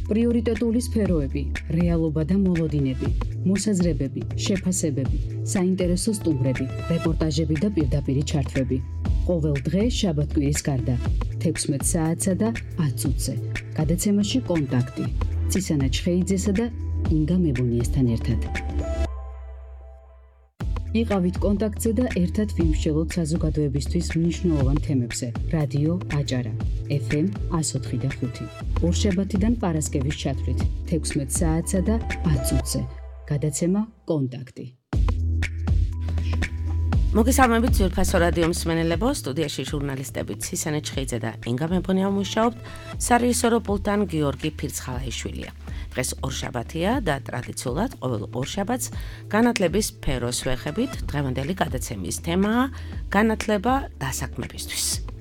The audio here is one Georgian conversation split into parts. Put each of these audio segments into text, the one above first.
პრიორიტეტული სფეროები, რეალობა და მოლოდინები, მოსაზრებები, შეფასებები, საინტერესო სტუმრები, რეპორტაჟები და პირდაპირი ჩართვები. ყოველ დღე შაბათ-კვირის გარდა 16 საათსა და 10 წუთზე. გადაცემაში კონტაქტი. ცისანა ჩხეიძესა და ინგა მებუნიესთან ერთად. იყავით კონტაქტზე და ერთად ვიმსჯელოთ საზოგადოებისთვის მნიშვნელოვან თემებზე. რადიო აჭარა, FM 104.5. ორშაბათიდან პარასკევის ჩათვლით 16 საათსა და 10 წუთზე. გადაცემა კონტაქტი. მოგესალმებით ძვირფასო რადიო მსმენელებო, სტუდიაში ჟურნალისტები ცისანა ჩხეიძე და ინგა მებუნია მუშაობთ, სარეჟისორო პულტთან გიორგი ფირცხალაიშვილია. დღეს ორშაბათია და ტრადიციულად ყოველ ორშაბათს განათლების სფეროს ვეხებით. დღევანდელი გადაცემის თემაა განათლება დასაქმებისთვის.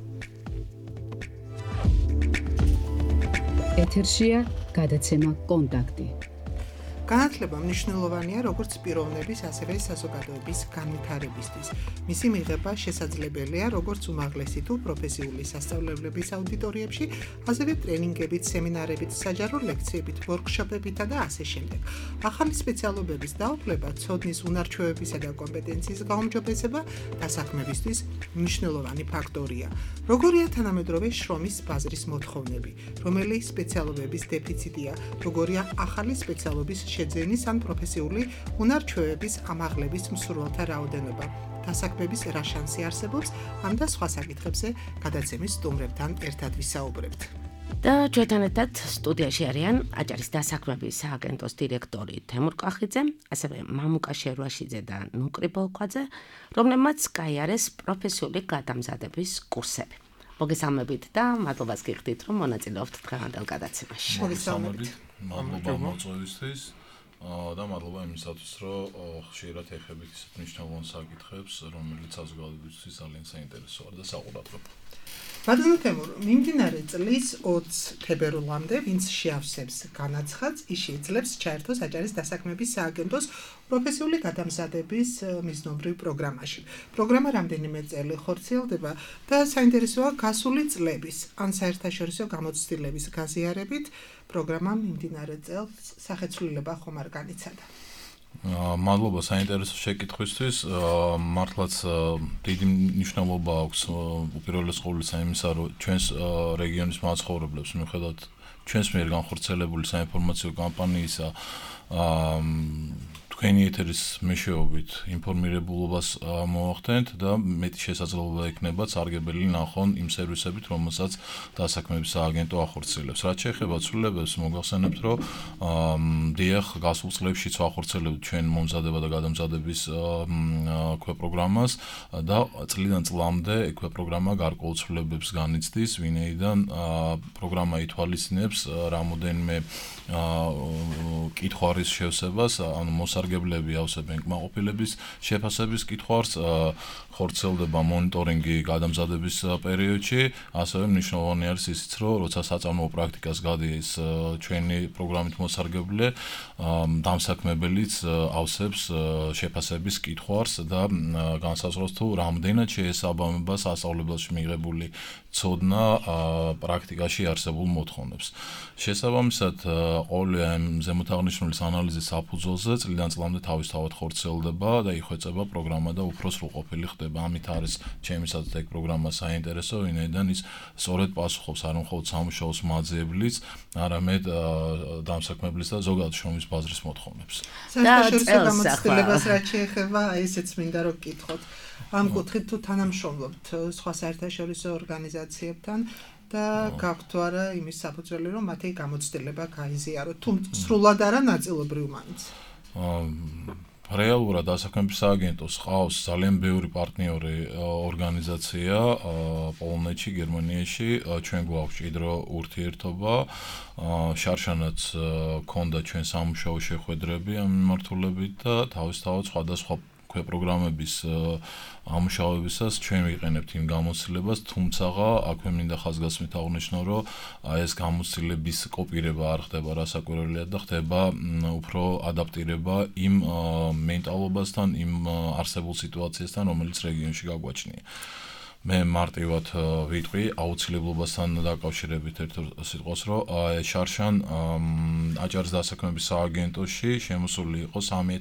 ეთერშია გადაცემა კონტაქტი. განათლება მნიშვნელოვანია როგორც პიროვნების, ასევე საზოგადოების განვითარებისთვის. მისი მიღება შესაძლებელია როგორც უმაღლესი თუ პროფესიული სასწავლებლების აუდიტორიებში, ასევე ტრენინგებით, სემინარებით, საჯარო ლექციებით, ვორქშოპებითა და ასე შემდეგ. ახალი სპეციალობების დაუფლება, ცოდნის უნარჩვევებისა და კომპეტენციის გაუმჯობესება დასაქმებისთვის მნიშვნელოვანი ფაქტორია. როგორია თანამედროვე შრომის ბაზრის მოთხოვნები, რომელი სპეციალობების დეფიციტია, როგორია ახალი სპეციალობის შეძენის ან პროფესიული უნარჩვევების ამაღლების მსურველთა რაოდენობა, დასაქმების რა შანსი არსებობს, ამ და სხვა საკითხებზე გადაცემის სტუმრებთან ერთად ვისაუბრებთ. და ჩვენთან ერთად სტუდიაში არიან აჭარის დასაქმების სააგენტოს დირექტორი თემურ კახიძე, ასევე მამუკა შერვაშიძე და ნუკრი ბოლქვაძე, რომლებმაც გაიარეს პროფესიული გადამზადების კურსები. მოგესალმებით და მადლობას გიხდით, რომ მონაწილეობთ დღევანდელ გადაცემაში. მოგესალმებით. მადლობა მოწვევისთვის და მადლობა იმისათვის, რომ ხშირად ეხებით ისეთ მნიშვნელოვან საკითხებს, რომელიც საზოგადოებისთვის ძალიან საინტერესოა და საყურადღებო. ბატონო თემურ, მიმდინარე წლის 20 თებერვლამდე, ვინც შეავსებს განაცხადს, ის შეძლებს ჩაერთოს აჭარის დასაქმების სააგენტოს პროფესიული გადამზადების მიზნობრივ პროგრამაში. პროგრამა რამდენიმე წელი ხორციელდება და საინტერესოა გასული წლების ან საერთაშორისო გამოცდილების გაზიარებით პროგრამამ მიმდინარე წელს სახეცვლილება ხომ არ განიცადა. მადლობა საინტერესო შეკითხვისთვის. მართლაც დიდი მნიშვნელობა აქვს უპირველეს ყოვლისა იმისა, რომ ჩვენს რეგიონის მაცხოვრებლებს მიუხედავად ჩვენს მიერ განხორციელებული საინფორმაციო კამპანიისა თქვენი ეთერის მეშვეობით ინფორმირებულობას მოახდენთ და მეტი შესაძლებლობა ექნება სარგებელი ნახონ იმ სერვისებით, რომელსაც დასაქმების სააგენტო ახორციელებს. რაც შეეხება ცვლილებებს, მოგახსენებთ, რომ დიახ, გასულ წლებშიც ვახორციელებთ ჩვენ მომზადება და გადამზადების ქვეპროგრამას და წლიდან წლამდე ქვეპროგრამა გარკვეულ ცვლილებებს განიცდის, ვინაიდან პროგრამა ითვალისწინებს რამოდენიმე კითხვარის შევსებას, ანუ მოსარგებლები ავსებენ კმაყოფილების შეფასების კითხვარს, ხორციელდება მონიტორინგი გადამზადების პერიოდში, ასევე მნიშვნელოვანი არის ისიც, რომ როცა საწარმოო პრაქტიკას გადის ჩვენი პროგრამით მოსარგებლე, დამსაქმებელიც ავსებს შეფასების კითხვარს და განსაზღვრავს თუ რამდენად შეესაბამება სასწავლებელში მიღებული ცოდნა პრაქტიკაში არსებულ მოთხოვნებს. შესაბამისად, ყოველი ამ ზემოთაღნიშნულის ანალიზის საფუძველზე წლიდან წლამდე თავისთავად ხორციელდება და იხვეწება პროგრამა და უფრო სრულყოფილი ხდება. ამით არის ჩემისაც ეგ პროგრამა საინტერესო, ვინაიდან ის სწორედ პასუხობს არა მხოლოდ სამუშაოს მაძიებლის, არამედ დამსაქმებლის და ზოგადად შრომის ბაზრის მოთხოვნებს. საერთაშორისო გამოცდილებას რაც შეეხება, ესეც მინდა რომ გკითხოთ. ამ კუთხით თუ თანამშრომლობთ სხვა საერთაშორისო ორგანიზაციებთან და გაქვთ თუ არა იმის საფუძველი, რომ მათი გამოცდილება გაიზიაროთ, თუ სრულად არა ნაწილობრივ მაინც. რეალურად დასაქმების სააგენტოს ყავს ძალიან ბევრი პარტნიორი ორგანიზაცია პოლონეთში, გერმანიაში, ჩვენ გვაქვს ჭიდრო ურთიერთობა, შარშანაც ქონდა ჩვენ სამუშაო შეხვედრები ამ მიმართულებით და თავისთავად სხვადასხვა პროგრამების ამუშავებისას ჩვენ ვიყენებთ იმ გამოცდილებას, თუმცა აქვე მინდა ხაზგასმით აღნიშნო, რომ ეს გამოცდილების კოპირება არ ხდება რასაკვირველია და ხდება უფრო ადაპტირება იმ მენტალობასთან, იმ არსებულ სიტუაციასთან, რომელიც რეგიონში გაგვაჩნია. მე მარტივად ვიტყვი აუცილებლობასთან დაკავშირებით ერთ სიტყვას, რომ შარშან აჭარის დასაქმების სააგენტოში შემოსული იყო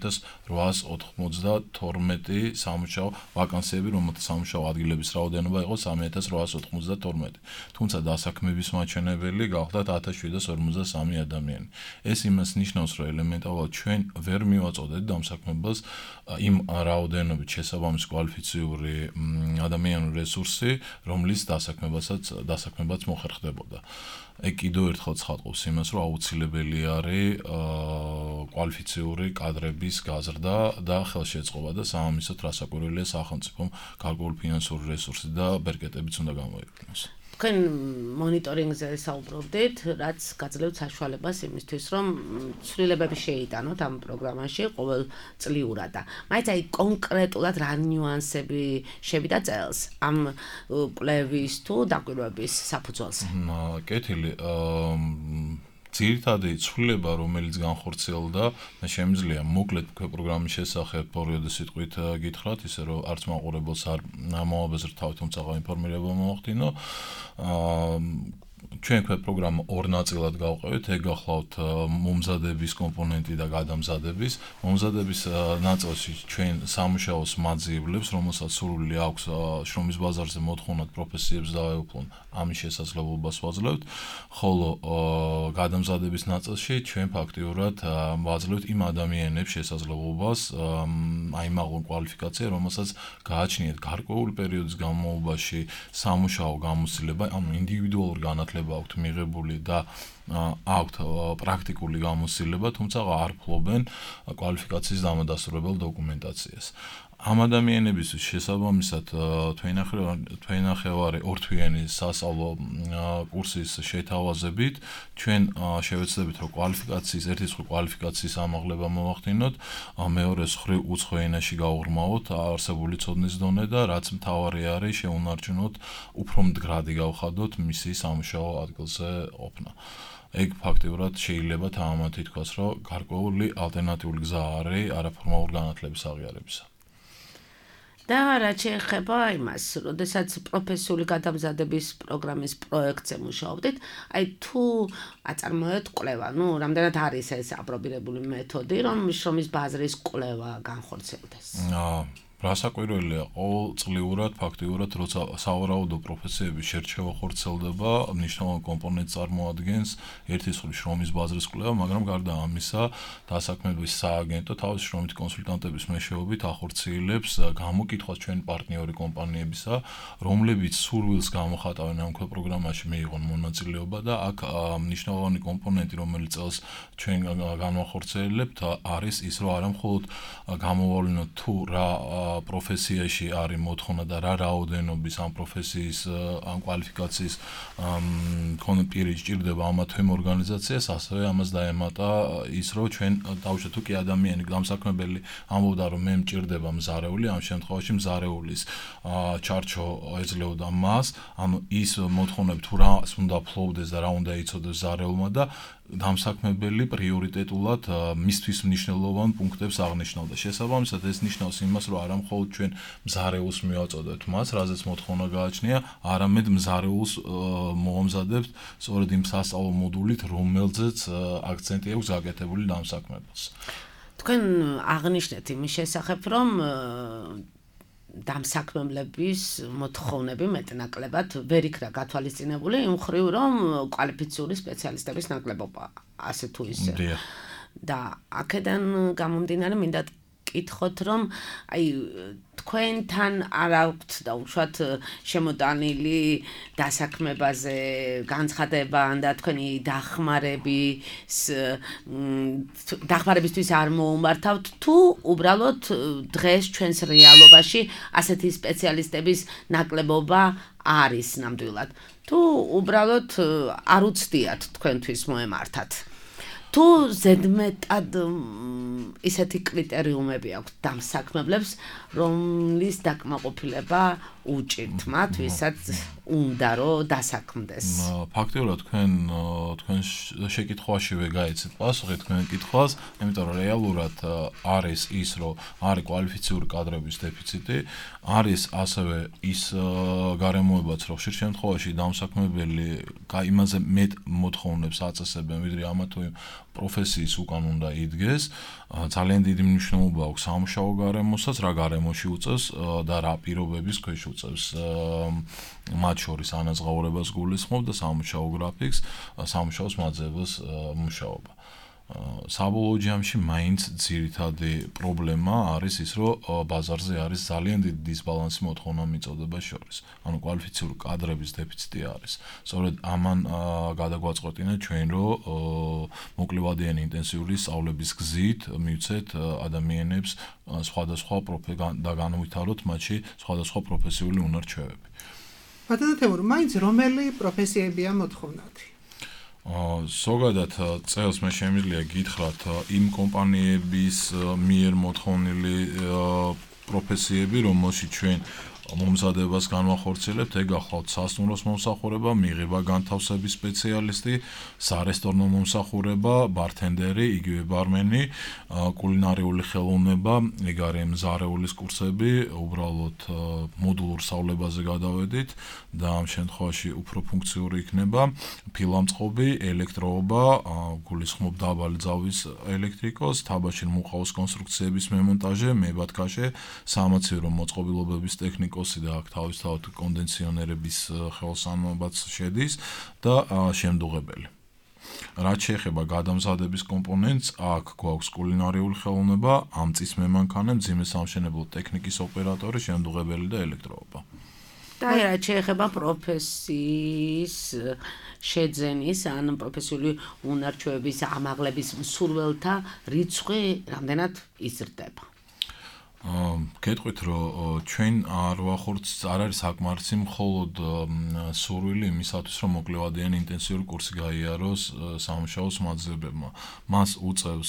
3892 სამუშაო ვაკანსიები, რომელთა სამუშაო ადგილების რაოდენობა იყო 3892. თუმცა დასაქმების მაჩვენებელი გახლდათ 1753 ადამიანი. ეს იმას ნიშნავს, რომ ელემენტარულად ჩვენ ვერ მივაწოდეთ დამსაქმებას იმ რაოდენობით შესაბამისი კვალიფიციური ადამიანური რესურსი, რომლის დასაქმებაც მოხერხდებოდა. ეგ კიდევ ერთხელ ცხადყოფს იმას, რომ აუცილებელი არის კვალიფიციური კადრების გაზრდა და ხელშეწყობა და სამამისად რასაკვირველია სახელმწიფომ გარკვეული ფინანსური რესურსი და ბერკეტებიც უნდა გამოიყენოს. თქვენ მონიტორინგზე საუბრობდით, რაც გაძლევთ საშუალებას იმისთვის, რომ ცვლილებები შეიტანოთ ამ პროგრამაში ყოველწლიურად და მაინც აი კონკრეტულად რა ნიუანსები შევიდა წელს ამ კვლევის თუ დაკვირვების საფუძველზე. კეთილი ძირითადი ცვლილება, რომელიც განხორციელდა, მე შემიძლია მოკლედ პროგრამის შესახებ ორი სიტყვით გითხრათ, ისე რომ არც მაყურებელს არ ამოაბეზრ თავი, თუმცა ინფორმირება მომახდინო. ჩვენ პროგრამა ორ ნაწილად გავყევით, ეგ გახლავთ მომზადების კომპონენტი და გადამზადების. მომზადების ნაწილში ჩვენ სამუშაოს მაძიებლებს, რომელსაც სურვილი აქვს შრომის ბაზარზე მოთხოვნად პროფესიებს დაეუფლონ, ამის შესაძლებლობას ვაძლევთ, ხოლო გადამზადების ნაწილში ჩვენ ფაქტიურად ვაძლევთ იმ ადამიანებს შესაძლებლობას აიმაღლონ კვალიფიკაცია, რომელსაც გააჩნიათ გარკვეული პერიოდის განმავლობაში სამუშაო გამოცდილება, ანუ ინდივიდუალური განათლება აქვთ მიღებული და აქვთ პრაქტიკული გამოცდილება, თუმცა არ ფლობენ კვალიფიკაციის დამადასტურებელ დოკუმენტაციას. ამ ადამიანებისთვის შესაბამისად თვენახევარი ორთვიანი სასწავლო კურსის შეთავაზებით ჩვენ შევეცდებით, რომ კვალიფიკაციის ერთი მხრივ კვალიფიკაციის ამაღლება მოვახდინოთ, მეორე მხრივ უცხო ენაში გავღრმავოთ არსებული ცოდნის დონე და რაც მთავარი არის შეუნარჩუნოთ უფრო მდგრადი გავხადოთ მისი სამუშაო ადგილზე ყოფნა. ეგ ფაქტიურად შეიძლება თამამად ითქვას, რომ გარკვეული ალტერნატიული გზა არის არაფორმალური განათლების აღიარებისა. და რაც შეეხება იმას, როდესაც პროფესიული გადამზადების პროგრამის პროექტზე მუშაობდით, აი თუ აწარმოებთ კვლევა, რამდენად არის ეს აპრობირებული მეთოდი, რომ შრომის ბაზრის კვლევა განხორციელდეს? რასაკვირველია, ყოველწლიურად ფაქტიურად როცა სავარაუდო პროფესიების შერჩევა ხორციელდება, მნიშვნელოვან კომპონენტს წარმოადგენს ერთი მხრივ შრომის ბაზრის კვლევა, მაგრამ გარდა ამისა, დასაქმების სააგენტო თავისი შრომით კონსულტანტების მეშვეობით ახორციელებს გამოკითხვას ჩვენი პარტნიორი კომპანიებისა, რომლებიც სურვილს გამოხატავენ ამ პროგრამაში მიიღონ მონაწილეობა და აქ მნიშვნელოვანი კომპონენტი, რომელიც წელს ჩვენ განვახორციელებთ, არის ის, რომ არა მხოლოდ გამოავლინოთ თუ რა პროფესიაში არის მოთხოვნა და რა რაოდენობის ამ პროფესიის ამ კვალიფიკაციის პირი სჭირდება ამა თუ იმ ორგანიზაციას, ასევე ამას დაემატა ის, რომ ჩვენ დავუშვათ თუ კი ადამიანი დამსაქმებელი ამბობდა, რომ მე მჭირდება მზარეული, ამ შემთხვევაში მზარეულის ჩარჩო ეძლეოდა მას, ანუ ის მოთხოვნები თუ რას უნდა ფლობდეს და რა უნდა იცოდეს მზარეულმა და დამსაქმებელი პრიორიტეტულად მისთვის მნიშვნელოვან პუნქტებს აღნიშნავდა. შესაბამისად ეს ნიშნავს იმას, რომ არა მხოლოდ ჩვენ მზარეულს მივაწოდებთ მას, რაზეც მოთხოვნა გააჩნია, არამედ მზარეულს მოამზადებთ სწორედ იმ სასწავლო მოდულით, რომელზეც აქცენტი აქვს გაკეთებული დამსაქმებას. თქვენ აღნიშნეთ იმის შესახებ, რომ დამსაქმებლების მოთხოვნები მეტნაკლებად ვერ იქნა გათვალისწინებული იმ მხრივ, რომ კვალიფიციური სპეციალისტების ნაკლებობა ასე თუ ისე. და აქედან გამომდინარე მინდა კითხოთ, რომ აი თქვენთან არ აქვთ დაუშვათ შემოტანილი დასაქმებაზე განცხადება და თქვენი დახმარებისთვის არ მოუმართავთ, თუ უბრალოდ დღეს ჩვენს რეალობაში ასეთი სპეციალისტების ნაკლებობა არის ნამდვილად, თუ უბრალოდ არ უცდიათ თქვენთვის მოემართათ. თუ ზედმეტად ისეთი კრიტერიუმები აქვს დამსაქმებლებს, რომლის დაკმაყოფილება უჭირთ მათ, ვისაც უნდა რომ დასაქმდეს. ფაქტიურად თქვენ შეკითხვაშივე გაიცეთ პასუხი თქვენ კითხვას, იმიტომ რომ რეალურად არის ის, რომ არის კვალიფიციური კადრების დეფიციტი, არის ასევე ის გარემოებაც, რომ ხშირ შემთხვევაში დამსაქმებელი იმაზე მეტ მოთხოვნებს აწესებენ, ვიდრე ამა თუ იმ პროფესიის უკან უნდა იდგეს. ძალიან დიდი მნიშვნელობა აქვს სამუშაო გარემოსაც, რა გარემოში უწევს და რა პირობების ქვეშ უწევს მათ შორის ანაზღაურებას გულისხმობ და სამუშაო გრაფიკს, სამუშაოს მაძიებელს მუშაობა. საბოლოო ჯამში მაინც ძირითადი პრობლემა არის ის, რომ ბაზარზე არის ძალიან დიდი დისბალანსი მოთხოვნა მიწოდებას შორის. ანუ კვალიფიციური კადრების დეფიციტი არის. სწორედ ამან გადაგვაწყვეტინა ჩვენ, რომ მოკლევადიანი ინტენსიური სწავლების გზით მივცეთ ადამიანებს სხვადასხვა და განვითაროთ მათში სხვადასხვა პროფესიული უნარ-ჩვევები. ბატონო თემურ, მაინც რომელი პროფესიებია მოთხოვნადი? ზოგადად წელს მე შემიძლია გითხრათ იმ კომპანიების მიერ მოთხოვნილი პროფესიები, რომელშიც ჩვენ მომზადებას განვახორციელებთ, ეგ გახლავთ სასტუმროს მომსახურება, მიღება განთავსების სპეციალისტი, სარესტორნო მომსახურება, ბართენდერი, იგივე ბარმენი, კულინარიული ხელოვნება, ეგ არის მზარეულის კურსები, უბრალოდ მოდულურ სწავლებაზე გადავედით და ამ შემთხვევაში უფრო ფუნქციური იქნება ფილამწყობი, ელექტროობა, გულისხმობ დაბალი ძალის ელექტრიკოს, თაბაშირ მუყაოს კონსტრუქციების მემონტაჟე, მებათქაშე, სამაცივრო მოწყობილობების ტექნიკოსი და აქ თავისთავად კონდენსიონერების ხელოსნობაც შედის და შემდუღებელი. რაც შეეხება გადამზადების კომპონენტს, აქ გვაქვს კულინარიული ხელოვნება, ამწის მემანქანე, მძიმე სამშენებლო ტექნიკის ოპერატორი, შემდუღებელი და ელექტროობა. და რაც შეეხება პროფესიის შეძენის ან პროფესიული უნარ-ჩვევების ამაღლების მსურველთა რიცხვი რამდენად იზრდება? გეტყვით, რომ ჩვენ არ არის საკმარისი მხოლოდ სურვილი იმისათვის, რომ მოკლევადიანი ინტენსიური კურსი გაიაროს სამუშაოს მაძიებლებმა. მას უწევს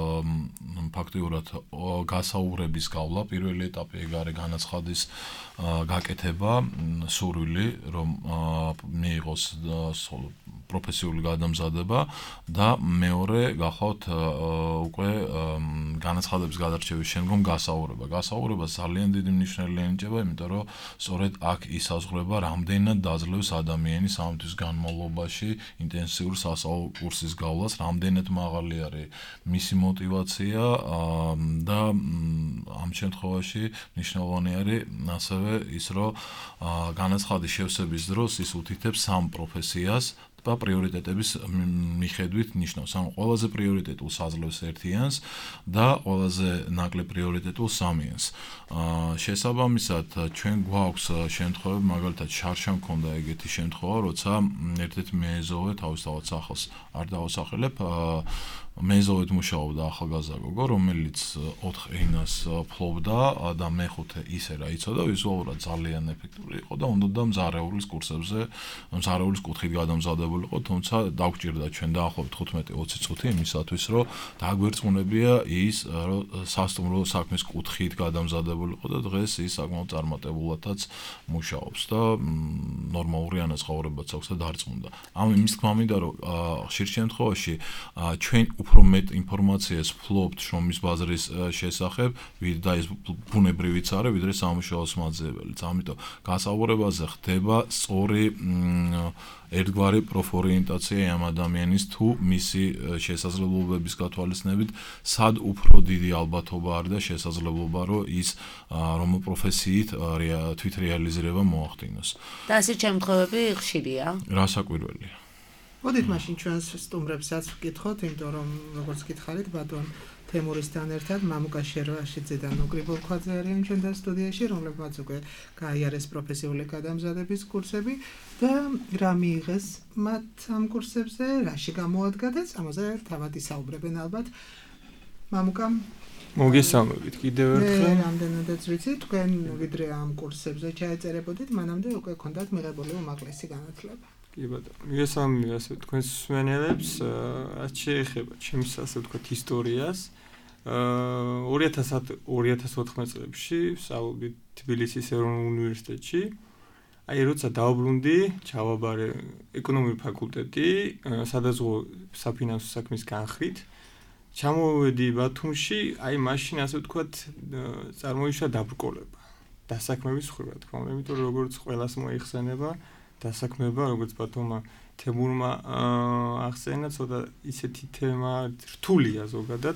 ფაქტიურად გასაუბრების გავლა, პირველი ეტაპი ეგ არის განაცხადის გაკეთება, სურვილი, რომ მიიღოს პროფესიული გადამზადება და მეორე გახავთ უკვე განაცხადების გადარჩევის შემდგომ გასაუბრება. გასაუბრება ძალიან დიდი მნიშვნელობა ენიჭება, იმიტომ რომ სწორედ აქ ისაზღვრება რამდენად დაძლევს ადამიანის ამ თვის განმავლობაში ინტენსიური სასწავლო კურსის გავლას, რამდენად მაღალი არის მისი мотиваცია და ამ შემთხვევაში მნიშვნელოვანი არის ასევე ის, რომ განაცხადის შევსების დროს ის უთითებს სამ პროფესიას და პრიორიტეტების მიხედვით ნიშნავს. ანუ ყველაზე პრიორიტეტულს აძლევს ერთიანს და ყველაზე ნაკლებ პრიორიტეტულს სამიანს. შესაბამისად, ჩვენ გვაქვს შემთხვევები, მაგალითად, შარშან მქონდა ეგეთი შემთხვევა, როცა ერთ-ერთი მეეზოვე თავისთავად სახელს არ დავასახელებ, მეეზოვედ მუშაობდა ახალგაზრდა გოგო, რომელიც 4 ენას ფლობდა და მეხუთე ისე რა იცოდა, ვიზუალურად ძალიან ეფექტური იყო და უნდა მზარეულის კურსებზე, მზარეულის კუთხით გადამზადებული იყო, თუმცა დაგვჭირდა ჩვენ დაახლოებით 15-20 წუთი იმისათვის, რომ დაგვერწმუნებია ის, რომ სასტუმრო საქმის კუთხით გადამზადებული იყო და დღეს ის საკმაოდ წარმატებულადაც მუშაობს და ნორმალური ანაზღაურებაც აქვს და დარწმუნდა. იმის თქმა მინდა, რომ ხშირ შემთხვევაში ჩვენ უფრო მეტ ინფორმაციას ფლობთ შრომის ბაზრის შესახებ, და ეს ბუნებრივიც არის, ვიდრე სამუშაოს მაძიებელიც. ამიტომ გასაუბრებაზე ხდება სწორი ერთგვარი პროფორიენტაცია ამ ადამიანის თუ მისი შესაძლებლობების გათვალისწინებით, სად უფრო დიდი ალბათობა არის და შესაძლებლობა, რომ ის რომ პროფესიით თვითრეალიზება მოახდინოს. და ასეთ შემთხვევები ხშირია? რასაკვირველია. მოდით მაშინ ჩვენს სტუმრებსაც ვკითხოთ, იმიტომ რომ როგორც გითხარით, ბატონ თემურისთან ერთად მამუკა შერვაშიძე და ნუკრი ბოლქვაძე არიან ჩვენთან სტუდიაში, რომლებმაც უკვე გაიარეს პროფესიული გადამზადების კურსები და რა მიიღეს მათ ამ კურსებზე, რაში გამოადგეს, ამაზე თავად ისაუბრებენ ალბათ. მამუკა, მოგესალმებით კიდევ ერთხელ. რამდენადაც ვიცი, თქვენ ვიდრე ამ კურსებზე ჩაეწერებოდით, მანამდე უკვე ქონდათ მიღებული უმაღლესი განათლება. კი ბატონო. მიგესალმებით ასე თქვენს მსმენელებს, რაც შეეხება ჩემს ასე ვთქვათ ისტორიას. 2014 წლებში ვსწავლობდი თბილისის ეროვნულ უნივერსიტეტში. აი როცა დავბრუნდი, ჩავაბარე ეკონომიკური ფაკულტეტი, სადაზღვო საფინანსო საქმის განხრით. ჩამოვედი ბათუმში, აი მაშინ ასე ვთქვათ, წარმოიშვა დაბრკოლება. დასაქმების ხვება, თქმა უნდა, იმიტომ რომ როგორც ყველას მოიხსენება, დასაქმება, როგორც ბათუმმა თემურმა ახსენა, ცოტა ისეთი თემა რთულია ზოგადად.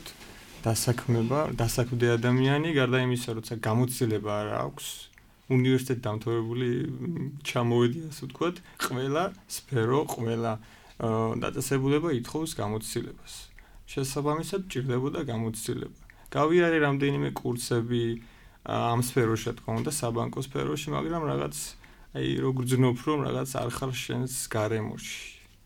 დასაქმდე ადამიანი, გარდა იმისა, როცა გამოცდილება არ აქვს, უნივერსიტეტ დამთავრებული ჩამოვედი, ასე ვთქვათ, ყველა სფერო, ყველა დაწესებულება ითხოვს გამოცდილებას. შესაბამისად, ჭირდებოდა გამოცდილება. გავიარე რამდენიმე კურსები ამ სფეროში, თქმა უნდა, საბანკო სფეროში, მაგრამ რაღაც აი როგორ ძნობ, რომ რაღაც არ ხარ შენს გარემოში.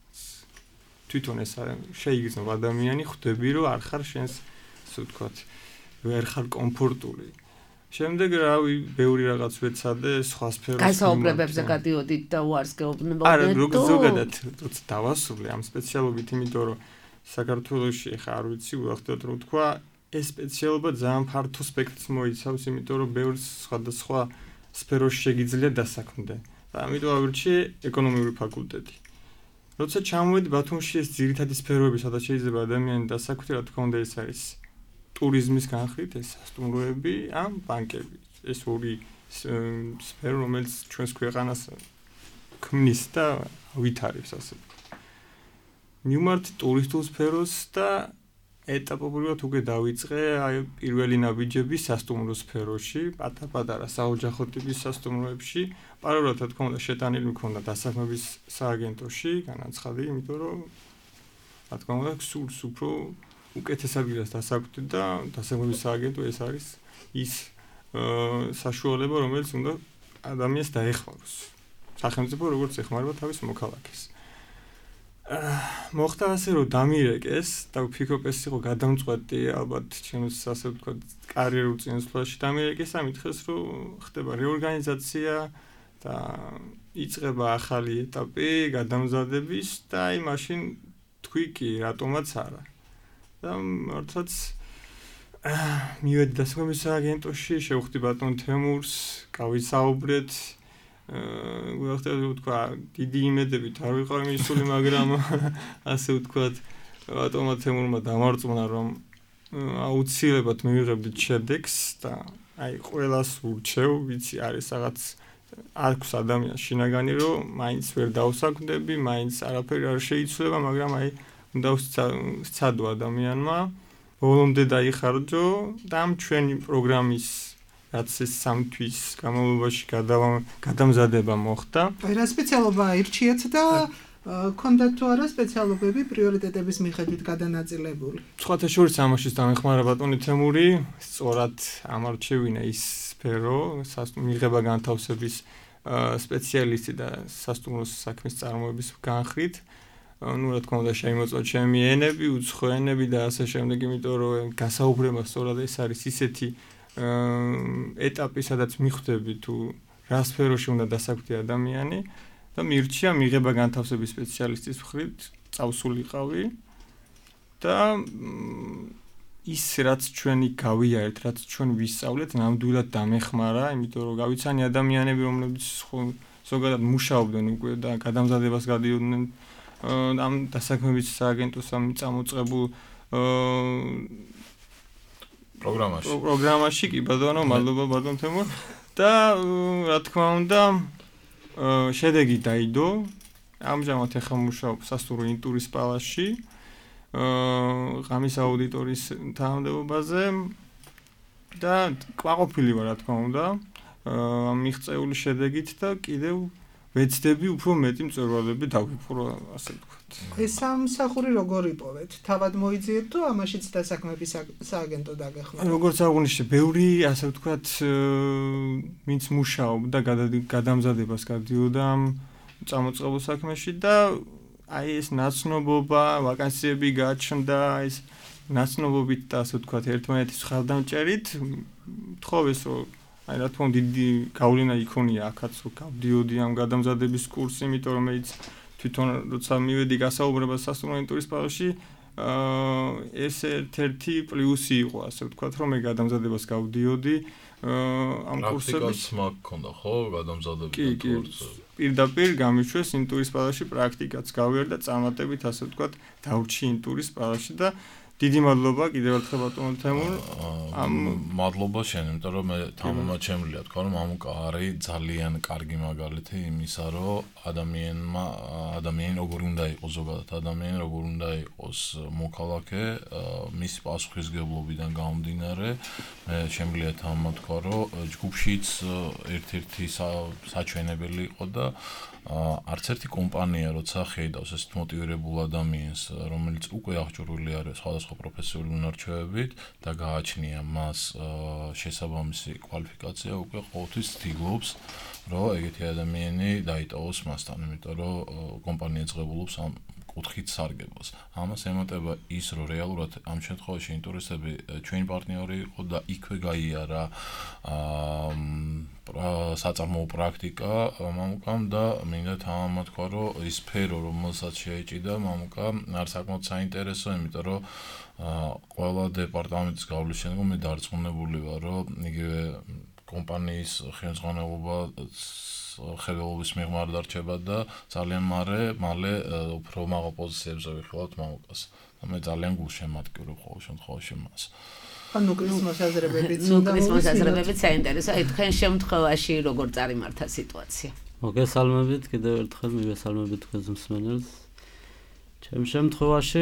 თვითონ ეს შეიგრძნო ადამიანი, ხვდები, რომ არ ხარ შენს, ასე ვთქვათ, ვერ ხარ კომფორტული. შემდეგ რავი, ბევრი რაღაც ვეცადე, სხვა სფეროში. გასაუბრებებზე გადიოდით და უარს გეუბნებოდეთ. არა, ზოგადად, როცა დავასრულე ამ სპეციალობით, იმიტომ რომ საქართველოში ხა არ ვიცი, უახდათ რომ თქვა, ეს სპეციალობა ძალიან ფართო სპექტრს მოიცავს, იმიტომ რომ ბევრ სხვადასხვა სფეროში შეგიძლია დასაქმდე. და ამიტომ ავირჩიე ეკონომიკური ფაკულტეტი. როცა ჩამოვედი ბათუმში, ეს ძირითადი სფეროები, სადაც შეიძლება ადამიანი დასაქმდეს, რა თქმა უნდა, ეს არის ტურიზმის განხრით, ეს სასტუმროები, ან ბანკები. ეს ორი სფერო, რომელიც ჩვენს ქვეყანას ქმნის და ვითარებს, ასე ვთქვათ. მივმართი ტურისტულ სფეროს და ეტაპობრივად უკვე დავიწყე აი პირველი ნაბიჯები სასტუმრო სფეროში, პატარ-პატარა საოჯახო ტიპის სასტუმროებში. პარალელურად, რა თქმა უნდა, შეტანილი მქონდა დასაქმების სააგენტოში, განაცხადი, იმიტომ რომ რა თქმა უნდა, სულს უფრო უკეთესად გიას დასაქმდი და დასაქმების სააგენტო ეს არის ის საშუალება, რომელიც უნდა ადამიანს დაეხმაროს. სახელმწიფო როგორც ეხმარება თავის მოქალაქეს. მოხდა ასე რომ დამირეკეს და ვფიქრობ ეს იყო გადამწყვეტი ალბათ ჩემს ასე ვთქვათ კარიერულ წინასვლაში დამირეკეს და მითხეს რომ ხდება რეორგანიზაცია და იწყება ახალი ეტაპი გადამზადების და აი მაშინ თქვი კი რატომაც არა და მართლაც მივედი დასაქმების სააგენტოში შევხვდი ბატონ თემურს გავისაუბრეთ ვახტა ვთქვა დიდი იმედებით არ ვიყავ მისული მაგრამ ასე ვთქვათ ბატონმა თემურმა დამარწმუნა რომ აუცილებლად მივიღებდით შედეგს და აი ყველას ურჩევ ვიცი არის რაღაც აქვს ადამიანს შინაგანი რომ მაინც ვერ დავსაქმდები მაინც არაფერი არ შეიცვლება მაგრამ აი უნდა ვსცადო ადამიანმა ბოლომდე დაიხარჯო და ამ ჩვენი პროგრამის რაც ეს 3 თვის განმავლობაში გადამზადება მოხდა. აი რა სპეციალობა აირჩიეთ და ქონდათ თუ არა სპეციალობები პრიორიტეტების მიხედვით გადანაწილებული. სხვათა შორის ამაშიც დამეხმარა ბატონი თემური, სწორად ამარჩევინა ის სფერო, მიღება განთავსების სპეციალისტი და სასტუმროს საქმის წარმოების განხრით. ну რა თქმა უნდა შემოწვა ჩემი ენები, უცხო ენები და ასე შემდეგ, იმიტომ რომ გასაუბრება სწორად ეს არის ისეთი ეტაპი, სადაც მიხვდები თუ რა სფეროში უნდა დასაქმდე ადამიანი და მირჩია მიღება განთავსების სპეციალისტის მხრით წავსულიყავი და ის რაც ჩვენი გავიარეთ, რაც ჩვენ ვისწავლეთ, ნამდვილად დამეხმარა, იმიტომ რომ გავიცანი ადამიანები, რომლებიც ზოგადად მუშაობდნენ უკვე და გადამზადებას გადიოდნენ ამ დასაქმების სააგენტოს ამ წამოწყებულ პროგრამაში კი ბატონო მადლობა ბატონ თემურ და რა თქმა უნდა შედეგი დაიდო ამჟამად ახლა მუშაობ სასტუმრო ინტურის პალასში ღამის აუდიტორის თანამდებობაზე და ყვაყოფილი ვარ რა თქმა უნდა მიღწეული შედეგით და კიდევ ვეცდები უფრო მეტი მწვერვალები დავიფურო ასე ვთქვათ. ეს სამსახური როგორ იპოვეთ? თავად მოიძიეთ თუ ამაშიც დასაქმების სააგენტო დაგეხმაროთ? როგორც აღნიშნე, ბევრი ასე ვთქვათ, ვინც მუშაობდა გადამზადებას გადიოდა წამოწყებულ საქმეში და აი ეს ნაცნობობა, ვაკანსიები გაჩნდა, ეს ნაცნობობით და ასე ვთქვათ, ერთმანეთის ხალხდამჭერით თხოვეს რომ აი რა თქმა უნდა დიდი გავლენა იქონია აქაც რომ გავდიოდი ამ გადამზადების კურსი, იმიტომ რომ მეც თვითონ როცა მივედი გასაუბრებას სასტუმრო ინტურის პალატაში ეს ერთ-ერთი პლუსი იყო, ასე ვთქვათ, რომ მე გადამზადებას გავდიოდი ამ კურსების მაქონდა ხო გადამზადების კურსი. პირდაპირ გამიშვეს ინტურის პალატაში პრაქტიკაც გავიარე და წარმატებით, ასე ვთქვათ, დავრჩი ინტურის პალატაში და დიდი მადლობა კიდევ ერთხელ ბატონო თემურ. მადლობა შენ, იმიტომ რომ მე თამამად შემიძლია თქვა, რომ ამუკა არის ძალიან კარგი მაგალითი იმისა, რომ ადამიანი როგორ უნდა იყოს ზოგადად, ადამიანი როგორ უნდა იყოს მოქალაქე, მის პასუხისგებლობიდან გამომდინარე, მე შემიძლია თამამად თქვა, რომ ჯგუფშიც ერთ-ერთი საჩვენებელი იყო და არც ერთი კომპანია როცა ხედავს ეს მოტივირებულ ადამიანს, რომელიც უკვე აღჭურვილი არის სხვადასხვა პროფესიული უნარჩვევებით და გააჩნია მას შესაბამისი კვალიფიკაცია, უკვე ყოველთვის ცდილობს, რომ ეგეთი ადამიანი დაიტოვოს მასთან, იმიტომ რომ კომპანია ძღებულობს ამ კუთხით სარგებლობას. ამას ემატება ის, რომ რეალურად ამ შემთხვევაში ინტურისტები ჩვენი პარტნიორი იყო და იქვე გაიარა საწარმოო პრაქტიკა მამუკამ და მინდა თამამად თქვა, რომ ის სფერო, რომელსაც შეეჭიდა მამუკამ, არის საკმაოდ საინტერესო, იმიტომ რომ ყველა დეპარტამენტის გავლის შემდგომ მე დარწმუნებული ვარ, რომ იგივე კომპანიის ხელმძღვანელობა ხელოვნების მიღმა არ დარჩება და ძალიან მალე უფრო მაღალ პოზიციებზე ვიხილავთ მამუკას. და მე ძალიან გულშემატკივრობ ყოველ შემთხვევაში მას. ნუკრის მოსაზრებებიც საინტერესო. აი თქვენ შემთხვევაში როგორ წარიმართა სიტუაცია? მოგესალმებით კიდევ ერთხელ, მივესალმებით თქვენს მსმენელს. ჩემ შემთხვევაში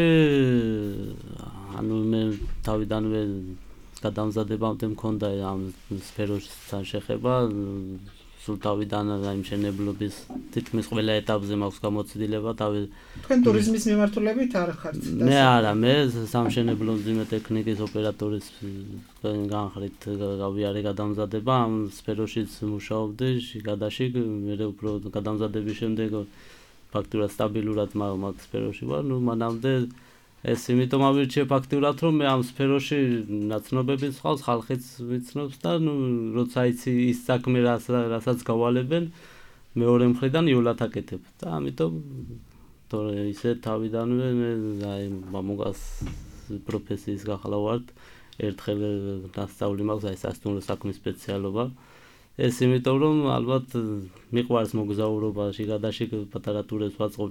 ანუ მე თავიდანვე გადამზადებამდე მქონდა ამ სფეროსთან შეხება, სულ თავიდან იმ მშენებლობის თითქმის ყველა ეტაპზე მაქვს გამოცდილება, თქვენ ტურიზმის მიმართულებით არ ხართ? მე არა, მე სამშენებლო მძიმე ტექნიკის ოპერატორის განხრით გავიარე გადამზადება, ამ სფეროშიც მუშაობდი შიგადაშიგ, მე უფრო გადამზადების შემდეგ ფაქტურად სტაბილურად მაგ სფეროში ვარ, მანამდე ეს იმიტომ ავირჩიე ფაქტურად, რომ მე ამ სფეროში ნაცნობები ხავს, ხალხიც ვიცნობს და როცა იცი ის საქმე რასაც გავალებენ, მეორე მხრიდან იოლად აკეთებ და ამიტომ თორე ისე თავიდანვე მე აი მამუკას პროფესიის გახლა ვარ, ერთხელ დასწავლი მაქვს აი სასტუმრო საქმის სპეციალობა. ეს იმიტომ რომ ალბათ მიყვარს მოგზაურობა შიგადაშიგ პატარა ტურებს ვაწყობ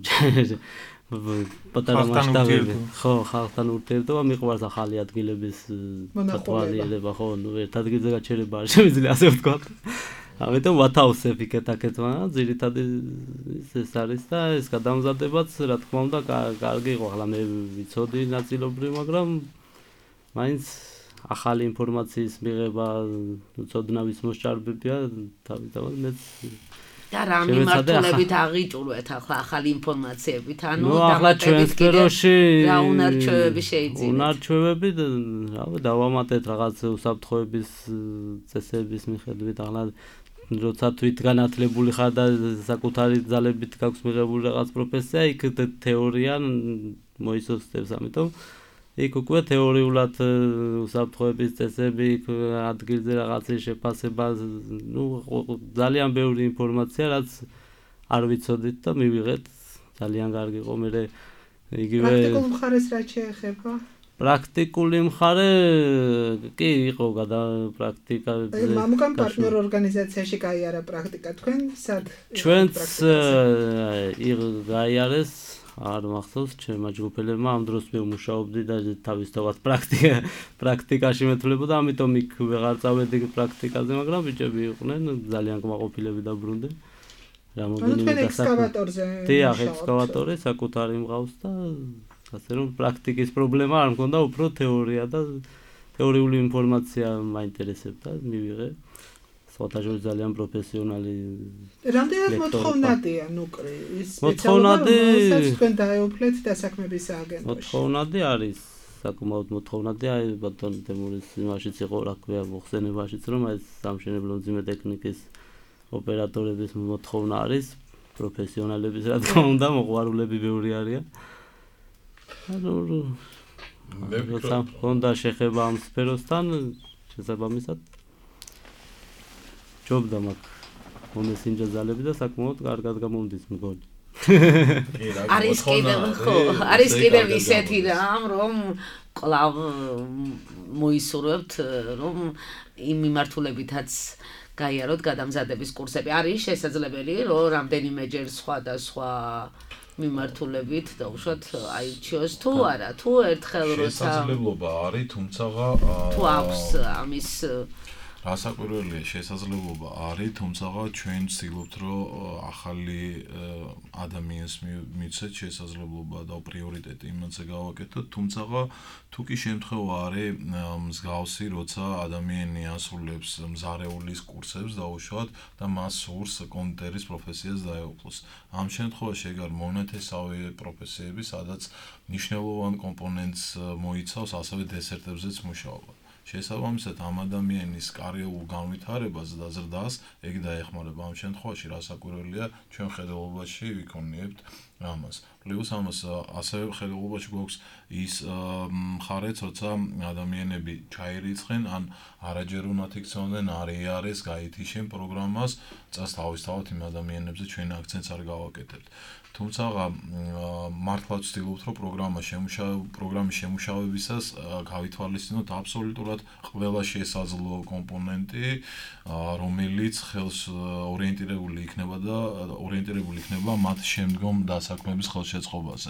პატარა მასშტაბები ხო ხალხთან ურთიერთობა მიყვარს ახალი ადგილების პატვალიერება ხო ერთ ადგილზე გაჩერება არ შემიძლია ასე ვთქვა ამიტომ ვათავსებ იქეთ-აქეთ მაგრამ ძირითადად ეს არის და ეს გადამზადებაც რა თქმა უნდა კარგი იყო ახლა მე ვიცოდი ნაწილობრივ მაგრამ მაინც ახალი ინფორმაციის მიღება უცოდნავის მოსჭარბებია თავიდანვე მეც და რა მიმართულებით აღიჭურვეთ ახლა ახალი ინფორმაციებით ანუ ახლა ჩვენ სფეროში რა უნარჩვევები შეიძლება უნარჩვევები რავი დავამატეთ რაღაც უსაფრთხოების წესების მიხედვით ახლა როცა თვითგანათლებული ხარ და საკუთარი ძალებით გაქვს მიღებული რაღაც პროფესია იქ თეორია მოისურვებს ამიტომ იქ უკვე თეორიულად უსაფრთხოების წესები, ადგილზე რაღაცის შეფასება, ძალიან ბევრი ინფორმაცია, რაც არ ვიცოდით და მივიღეთ, ძალიან კარგი იყო მე იგივე პრაქტიკულ მხარეს რა შეეხება? პრაქტიკული მხარე კი იყო პრაქტიკაზე. მამუკამ პარტნიორ ორგანიზაციაში გაიარა პრაქტიკა, თქვენ სად? ჩვენც გაიარეს არ მახსოვს ჩემმა ჯგუფელებმა ამ დროს მე ვმუშაობდი და თავისთავად პრაქტიკაში მეთვლებოდა ამიტომ იქ ვეღარ წავედი პრაქტიკაზე მაგრამ ბიჭები იყვნენ ძალიან კმაყოფილები დაბრუნდნენ რამოდენიმე ექსკავატორზე დიახ ექსკავატორი საკუთარი მყავს და ასე რომ პრაქტიკის პრობლემა არ მქონდა უფრო თეორია და თეორიული ინფორმაცია მაინტერესებდა მივიღე სხვათაშორის ძალიან პროფესიონალი რამდენად მოთხოვნადია ნუკრი ის მოთხოვნადი თქვენ დაეუფლეთ დასაქმების სააგენტოში მოთხოვნადი არის საკმაოდ მოთხოვნადი აი ბატონ თემურის იმაშიც იყო რა ქვია მოხსენებაშიც რომ აი სამშენებლო მძიმე ტექნიკის ოპერატორების მოთხოვნა არის პროფესიონალების რა თქმა უნდა მოყვარულები ბევრი არიან მე მქონდა შეხება ამ სფეროსთან შესაბამისად ჯობდა მაგ მომესინჯა ძალები და საკმაოდ კარგად გამომდის მგონი. არის კიდევ ისეთი რამ რომ კლავ მოისურვებთ რომ იმ მიმართულებითაც გაიაროთ გადამზადების კურსები. არის შესაძლებელი რომ რამდენიმეჯერ სხვა მიმართულებით დაუშვათ აირჩიოს თუ არა, თუ ერთხელ როცა შესაძლებლობა არის, თუმცა თუ აქვს ამის რასაკვირველია შესაძლებლობა არის, თუმცა ჩვენ ვცდილობთ რომ ახალი ადამიანს მივცეთ შესაძლებლობა და პრიორიტეტი იმაზე გავაკეთოთ, თუმცა თუ კი შემთხვევა არის მსგავსი, როცა ადამიანი ასრულებს მზარეულის კურსებს დაუშვათ და მას სურს კონდიტერის პროფესიას დაეუფლოს. ამ შემთხვევაში ეგ არის მონათესავე პროფესიები, სადაც მნიშვნელოვან კომპონენტს მოიცავს ასევე დესერტებზეც მუშაობა. შესაბამისად ამ ადამიანის კარიერულ განვითარებას და ზრდას ეგ დაეხმარება. ამ შემთხვევაში რასაკვირველია ჩვენ ხედელობაში ვიქონიებთ ამას. პლუს ამას ასევე ხედელობაში გვაქვს ის მხარეც, როცა ადამიანები ჩაირიცხენ ან არაჯერ უნდათ იქცეოდნენ არის გაითიშენ პროგრამას, წას თავისთავად იმ ადამიანებზე ჩვენ აქცენტს არ გავაკეთებთ. თუმცა მართლა ვცდილობთ რომ პროგრამის შემუშავებისას გავითვალისწინოთ აბსოლუტურად ყველა შესაძლო კომპონენტი, რომელიც ხელს ორიენტირებული იქნება მათ შემდგომ დასაქმების ხელშეწყობაზე.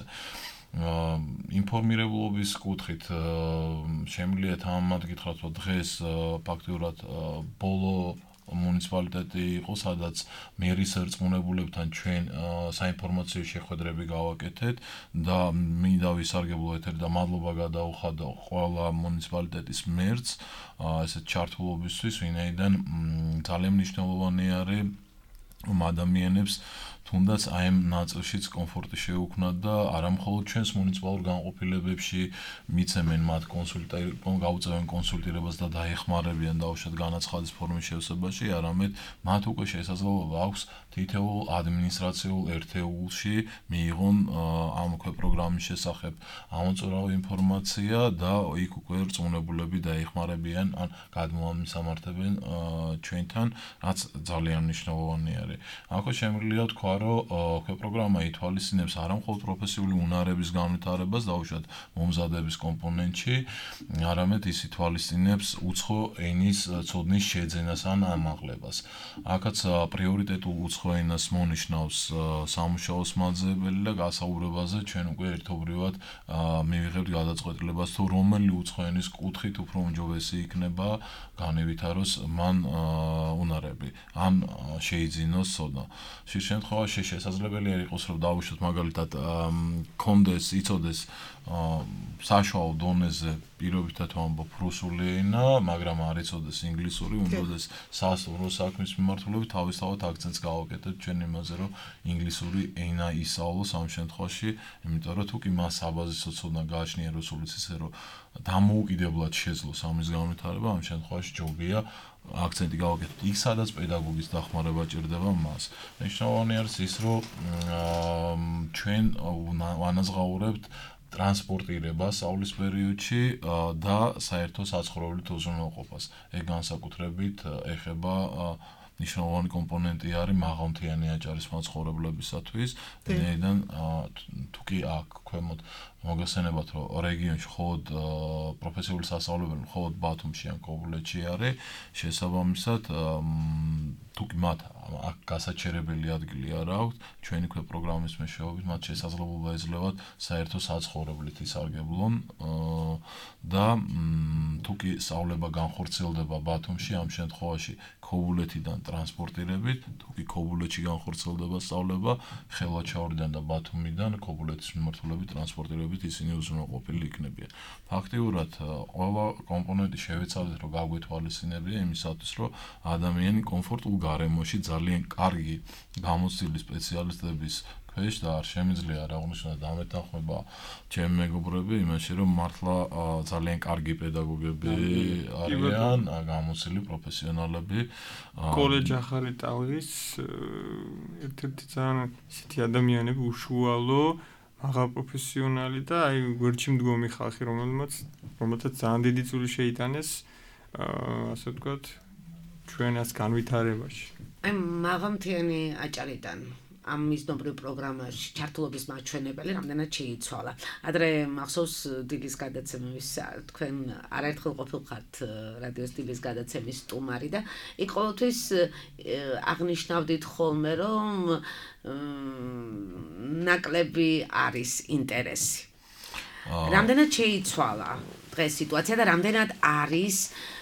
ინფორმირებულობის კუთხით შემიძლია თამამად გითხრათ, რომ დღეს ფაქტიურად ბოლო მუნიციპალიტეტი იყო, სადაც მერის რწმუნებულებთან ჩვენ საინფორმაციო შეხვედრები გავაკეთეთ და მინდა ვისარგებლო ეთერი და მადლობა გადაუხადო ყველა მუნიციპალიტეტის მერს ესეთ ჩართულობისთვის, ვინაიდან ძალიან მნიშვნელოვანი არის ადამიანებს თუნდაც აი ამ ნაწილშიც კომფორტი შეუქმნათ და არა მხოლოდ ჩვენს მუნიციპალურ განყოფილებებში მიცემენ მათ გაუწევენ კონსულტირებას და დაეხმარებიან დაუშვათ განაცხადის ფორმის შევსებაში, არამედ მათ უკვე შესაძლებლობა აქვს თითოეულ ადმინისტრაციულ ერთეულში მიიღონ ამ პროგრამის შესახებ ამოწურავი ინფორმაცია და იქ უკვე რწმუნებულები დაეხმარებიან ან გადმოამისამართებენ ჩვენთან, რაც ძალიან მნიშვნელოვანი არის. აქ შემიძლია თქვა რომ პროგრამა ითვალისწინებს არა მხოლოდ პროფესიული უნარების განვითარებას დაუშვათ მომზადების კომპონენტში, არამედ ის ითვალისწინებს უცხო ენის ცოდნის შეძენას ან ამაღლებას. აქაც პრიორიტეტულ უცხო ენას მონიშნავს სამუშაოს მაძიებელი და გასაუბრებაზე ჩვენ უკვე ერთობრივად მივიღებთ გადაწყვეტილებას თუ რომელი უცხო ენის კუთხით უფრო უმჯობესი იქნება განევითაროს მან უნარები ან შეიძინოს ცოდნა. შე შემთხვევაში შესაძლებელი არ იყოს რომ დავუშვათ მაგალითად კონდეს იცოდეს საშუალო დონეზე პირობითად ვამბობ რუსული ენა, მაგრამ არ იცოდეს ინგლისური, უნდადეს სასტუმრო საქმის მიმართულებით თავისთავად აქცენტს გავაკეთებთ ჩვენ იმაზე, რომ ინგლისური ენა ისწავლოს ამ შემთხვევაში, იმიტომ რომ თუ კი მას საბაზისო ცოდნა გააჩნია რუსულის, ისე რომ დამოუკიდებლად შეძლოს ამის განვითარება, ამ შემთხვევაში ჯობია აქცენტი გავაკეთოთ იქ, სადაც პედაგოგის დახმარება ჭირდება მას. მნიშვნელოვანი არის ის, რომ ჩვენ ვანაზღაურებთ ტრანსპორტირება სწავლის პერიოდში და საერთო საცხოვრებლით უზრუნველყოფას. ეგ განსაკუთრებით ეხება მნიშვნელოვანი კომპონენტი არის მაღალმთიანი აჭარის მაცხოვრებლებისათვის, ვინაიდან თუ კი აქ ქვემოთ მოგესწრებათ, რომ რეგიონში მხოლოდ პროფესიული სასწავლებელი მხოლოდ ბათუმში ან ქობულეთში არის, შესაბამისად თუ კი მათ აქ გასაჩერებელი ადგილი არ აქვს, ჩვენი პროგრამის მეშვეობით მათ შესაძლებლობა ეძლევათ საერთო საცხოვრებლით ისარგებლონ და თუ კი სწავლება განხორციელდება ბათუმში, ამ შემთხვევაში ქობულეთიდან ტრანსპორტირებით, თუ კი ქობულეთში განხორციელდება სწავლება ხელვაჩაურიდან და ბათუმიდან ქობულეთის მიმართულებით ტრანსპორტირებით ისინი უზრუნველყოფილი იქნებიან. ფაქტიურად ყველა კომპონენტი შევეცადეთ, რომ გაგვეთვალისწინებია იმისათვის, რომ ადამიანი კომფორტულ გარემოში ძალიან კარგი გამოცდილი სპეციალისტების ქვეშ და არ შემიძლია არ აღნიშნოთ დამეთანხმება ჩემი მეგობრები იმაში, რომ მართლა ძალიან კარგი პედაგოგები არიან, გამოცდილი პროფესიონალები. კოლეჯ ახალი ტალღის ერთ-ერთი ძალიან ისეთი ადამიანები უშუალო მაღალ პროფესიონალი და აი გვერდში მდგომი ხალხი, რომელთაც ძალიან დიდი წვლილი შეიტანეს ასე ვთქვათ ჩვენას განვითარებაში. აი მაღალმთიანი აჭარიდან ამ მიზნობრივ პროგრამაში ჩართულობის მაჩვენებელი რამდენად შეიცვალა. ადრე მახსოვს დილის გადაცემის თქვენ არაერთხელ ყოფილიყავთ რადიოს დილის გადაცემის სტუმარი და იქ ყოველთვის აღნიშნავდით ხოლმე რომ ნაკლები არის ინტერესი. რამდენად შეიცვალა დღეს სიტუაცია და რამდენად არის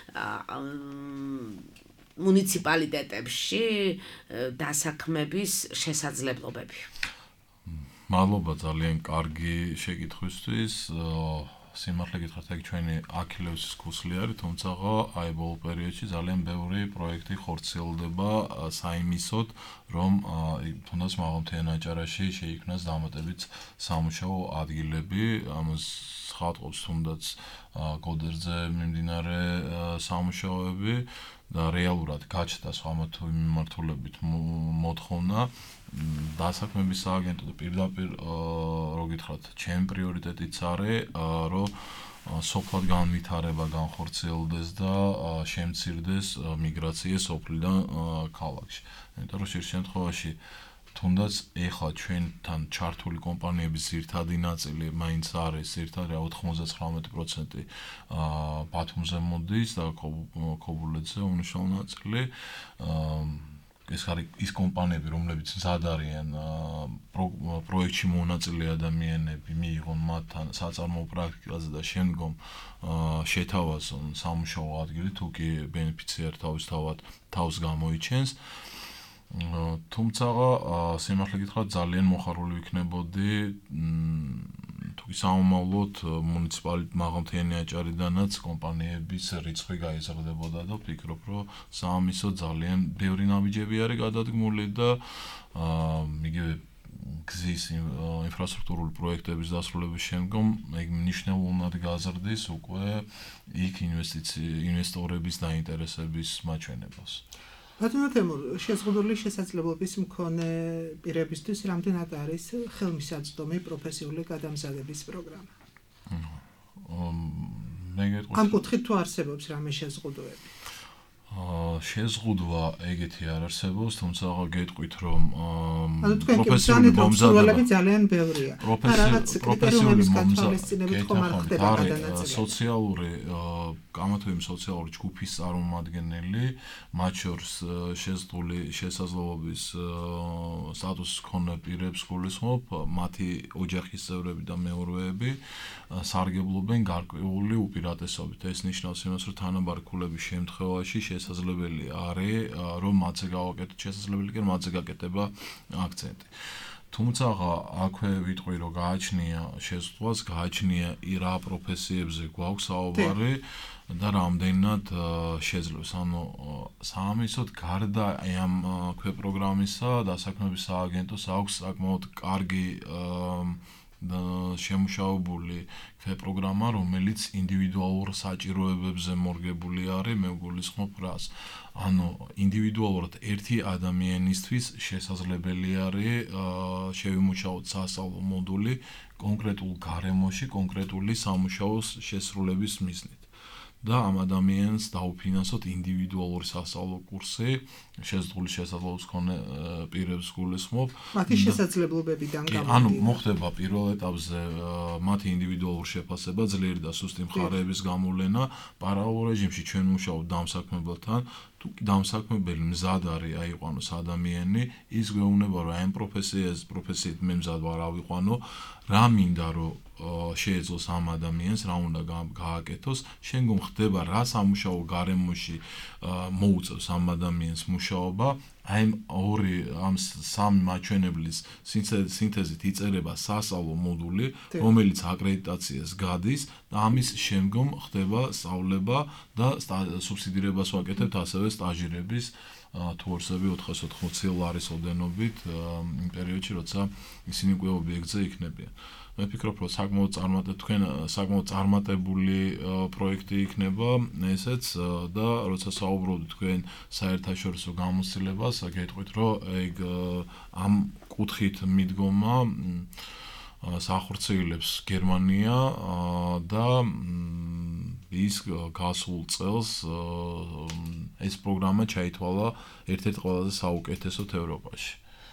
მუნიციპალიტეტებში დასაქმების შესაძლებლობები. მადლობა ძალიან კარგი შეკითხვისთვის. სიმართლე გითხრათ, ეგ ჩვენი აქილევსის ქუსლი არის, თუმცა აი ბოლო პერიოდში ძალიან ბევრი პროექტი ხორციელდება საიმისოდ, რომ თუნდაც მაღალმთიან აჭარაში შეიქმნას დამატებით სამუშაო ადგილები, ამას ხატყობს თუნდაც გოდერძზე მიმდინარე სამუშაოები და რეალურად გაჩნდა სხვა მიმართულებით მოთხოვნა დასაქმების სააგენტო და პირდაპირ რო გითხრათ, ჩემი პრიორიტეტიც არის, რომ სოფლად განვითარება განხორციელდეს და შემცირდეს მიგრაცია სოფლიდან ქალაქში. იმიტომ რომ შე შემთხვევაში თუნდაც ეხლა ჩვენთან ჩართული კომპანიების ძირითადი ნაწილი მაინც არის ძირითადად 99% ბათუმზე მოდის და ქობულეთზე უმნიშვნელო ნაწილი ეს არის ის კომპანიები, რომლებიც მზად არიან პროექტში მონაწილე ადამიანები მიიღონ მათთან საწარმოო პრაქტიკაზე და შემდგომ შეთავაზონ სამუშაო ადგილი, თუ კი ბენეფიციარი თავისთავად თავს გამოიჩენს. თუმცა სიმართლე გითხრათ, ძალიან მოხარული ვიქნებოდი თუ სამომავლოდ მუნიციპალიტეტ-მაღალმთიანი აჭარიდანაც კომპანიების რიცხვი გაიზრდებოდა და ვფიქრობ, რომ საამისო ძალიან ბევრი ნაბიჯები არის გადადგმული და იგივე გზის ინფრასტრუქტურული პროექტების დასრულების შემდგომ ეგ მნიშვნელოვნად გაზრდის უკვე იქ ინვესტორების დაინტერესების მაჩვენებას. ბატონო თემურ, შეზღუდული შესაძლებლობის მქონე პირებისთვის რამდენად არის ხელმისაწვდომი პროფესიული გადამზადების პროგრამა? ამ კუთხით თუ არსებობს რამე შეზღუდვები? შეზღუდვა ეგეთი არ არსებობს, თუმცა გეტყვით, რომ პროფესიული მომზადება ძალიან ბევრია. პროფესიული მომზადება სოციალური გამათველი სოციალური ჯგუფის წარმომადგენელი, მათ შორის შეზღუდული შესაძლებლობის სტატუსის მქონე პირებს გულისხმობ, მათი ოჯახის წევრები და მეურვეები სარგებლობენ გარკვეული უპირატესობით. ეს ნიშნავს იმას, რომ თანაბარი ქულების შემთხვევაში შესაძლებელი არის, რომ მათზე გავაკეთოთ შესაძლებელი კი მათზე გაკეთება აქცენტი. თუმცა აქვე ვიტყვი, რომ გააჩნია შეზღუდვას, გააჩნია რა პროფესიებზე გვაქვს საუბარი და რამდენად შეძლებს. ანუ საამისოდ გარდა ამ პროგრამისა დასაქმების სააგენტოს აქვს საკმაოდ კარგი შემუშავებული პროგრამა, რომელიც ინდივიდუალურ საჭიროებებზე მორგებული არის, მე გულისხმობ რას. ანუ ინდივიდუალურად ერთი ადამიანისთვის შესაძლებელი არის შევიმუშაოთ სასწავლო მოდული კონკრეტულ გარემოში, კონკრეტული სამუშაოს შესრულების მიზნით. და ამ ადამიანს დაუფინანსოთ ინდივიდუალური სასწავლო კურსი, შეზღუდული შესაძლებლობის მქონე პირებს გულისხმობ. მათი შესაძლებლობებიდან გამომდინარე. ანუ მოხდება პირველ ეტაპზე მათი ინდივიდუალური შეფასება, ძლიერი და სუსტი მხარეების გამოვლენა, პარალელურ რეჟიმში ჩვენ მუშაობთ დამსაქმებელთან, თუ დამსაქმებელი მზად არის აიყვანოს ადამიანი, ის გვეუბნება, რომ ამ პროფესიით მე მზად ვარ ავიყვანო, რა მინდა რომ შეეძლოს ამ ადამიანს, რა უნდა გააკეთოს, შემდგომ ხდება რა სამუშაო გარემოში მოუწევს ამ ადამიანს მუშაობა, ამ სამი მაჩვენებლის სინთეზით იწერება სასწავლო მოდული, რომელიც აკრედიტაციას გადის და ამის შემდგომ ხდება სწავლება და სუბსიდირებას ვაკეთებთ ასევე სტაჟირების თუ ორსები 480 ლარის ოდენობით იმ პერიოდში, როცა ისინი უკვე ობიექტზე იქნებიან. მე ვფიქრობ, რომ საკმაოდ წარმატებული პროექტი იქნება ესეც და როცა საუბრობთ თქვენ საერთაშორისო გამოცდილებას, გეტყვით, რომ ეგ ამ კუთხით მიდგომა სახორციელებს გერმანია და ის გასულ წელს ეს პროგრამა ჩაითვალა ერთ-ერთ ყველაზე საუკეთესოდ ევროპაში.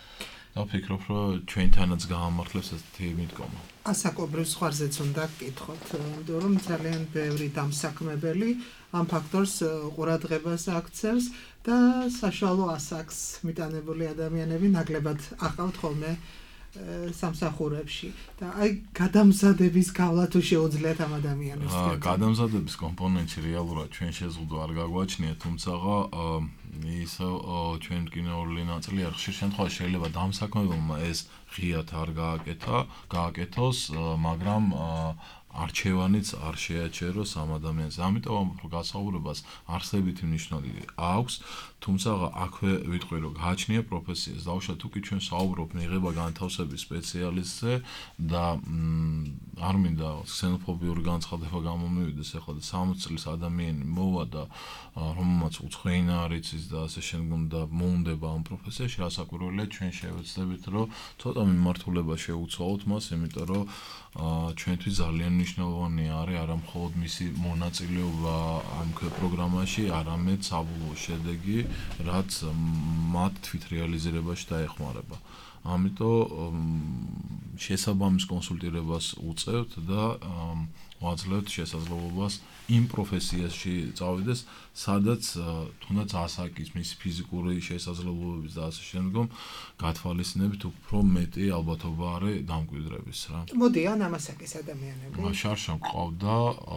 და ვფიქრობ, რომ ჩვენთანაც გაამართლებს ესეთი მიდგომა. ასაკობრივ ზღვარზეც უნდა გკითხოთ, იმიტომ რომ ძალიან ბევრი დამსაქმებელი ამ ფაქტორს ყურადღებას აქცევს და საშუალო ასაკს მიტანებული ადამიანები ნაკლებად აყავთ ხოლმე სამსახურებში და აი გადამზადების გავლა თუ შეუძლიათ ამ ადამიანებს. გადამზადების კომპონენტი რეალურად ჩვენ შეზღუდვა არ გაგვაჩნია, თუმცა ის ჩვენ მტკივნეული ნაწილი არ ხშირ შემთხვევაში შეიძლება დამსაქმებელმა ეს ღიად არ გააკეთოს, მაგრამ არჩევანიც არ შეაჩეროს ამ ადამიანს. ამიტომ გასაუბრებას არსებითი მნიშვნელობა აქვს, თუმცა აქვე ვიტყვი რომ გააჩნია პროფესიას. დაუშვათ თუ კი ჩვენ საუბრობთ მიღება განთავსების სპეციალისტზე და არ მინდა ქსენოფობიური განცხადება გამომივიდეს, ახლა 60 წლის ადამიანი მოვა და რომელმაც უცხოენა არ იცის და ასე შემდგომ და მოუნდება ამ პროფესიაში, რასაკვირველია ჩვენ შევეცდებით რომ ცოტა მიმართულება შევუცვალოთ მას, იმიტომ რომ ჩვენთვის ძალიან მნიშვნელოვანი არის არა მხოლოდ მისი მონაწილეობა ამ პროგრამაში, არამედ საბოლოო შედეგი, რაც მათ თვითრეალიზებაში დაეხმარება. ამიტომ შესაბამის კონსულტირებას უწევთ და ვაძლევთ შესაძლებლობას იმ პროფესიაში წავიდეს, სადაც თუნდაც ასაკის, მისი ფიზიკური შესაძლებლობების და ასე შემდგომ გათვალისწინებით უფრო მეტი ალბათობა არის დამკვიდრების რა. მოდიან ამ ასაკის ადამიანები. შარშან ყავდა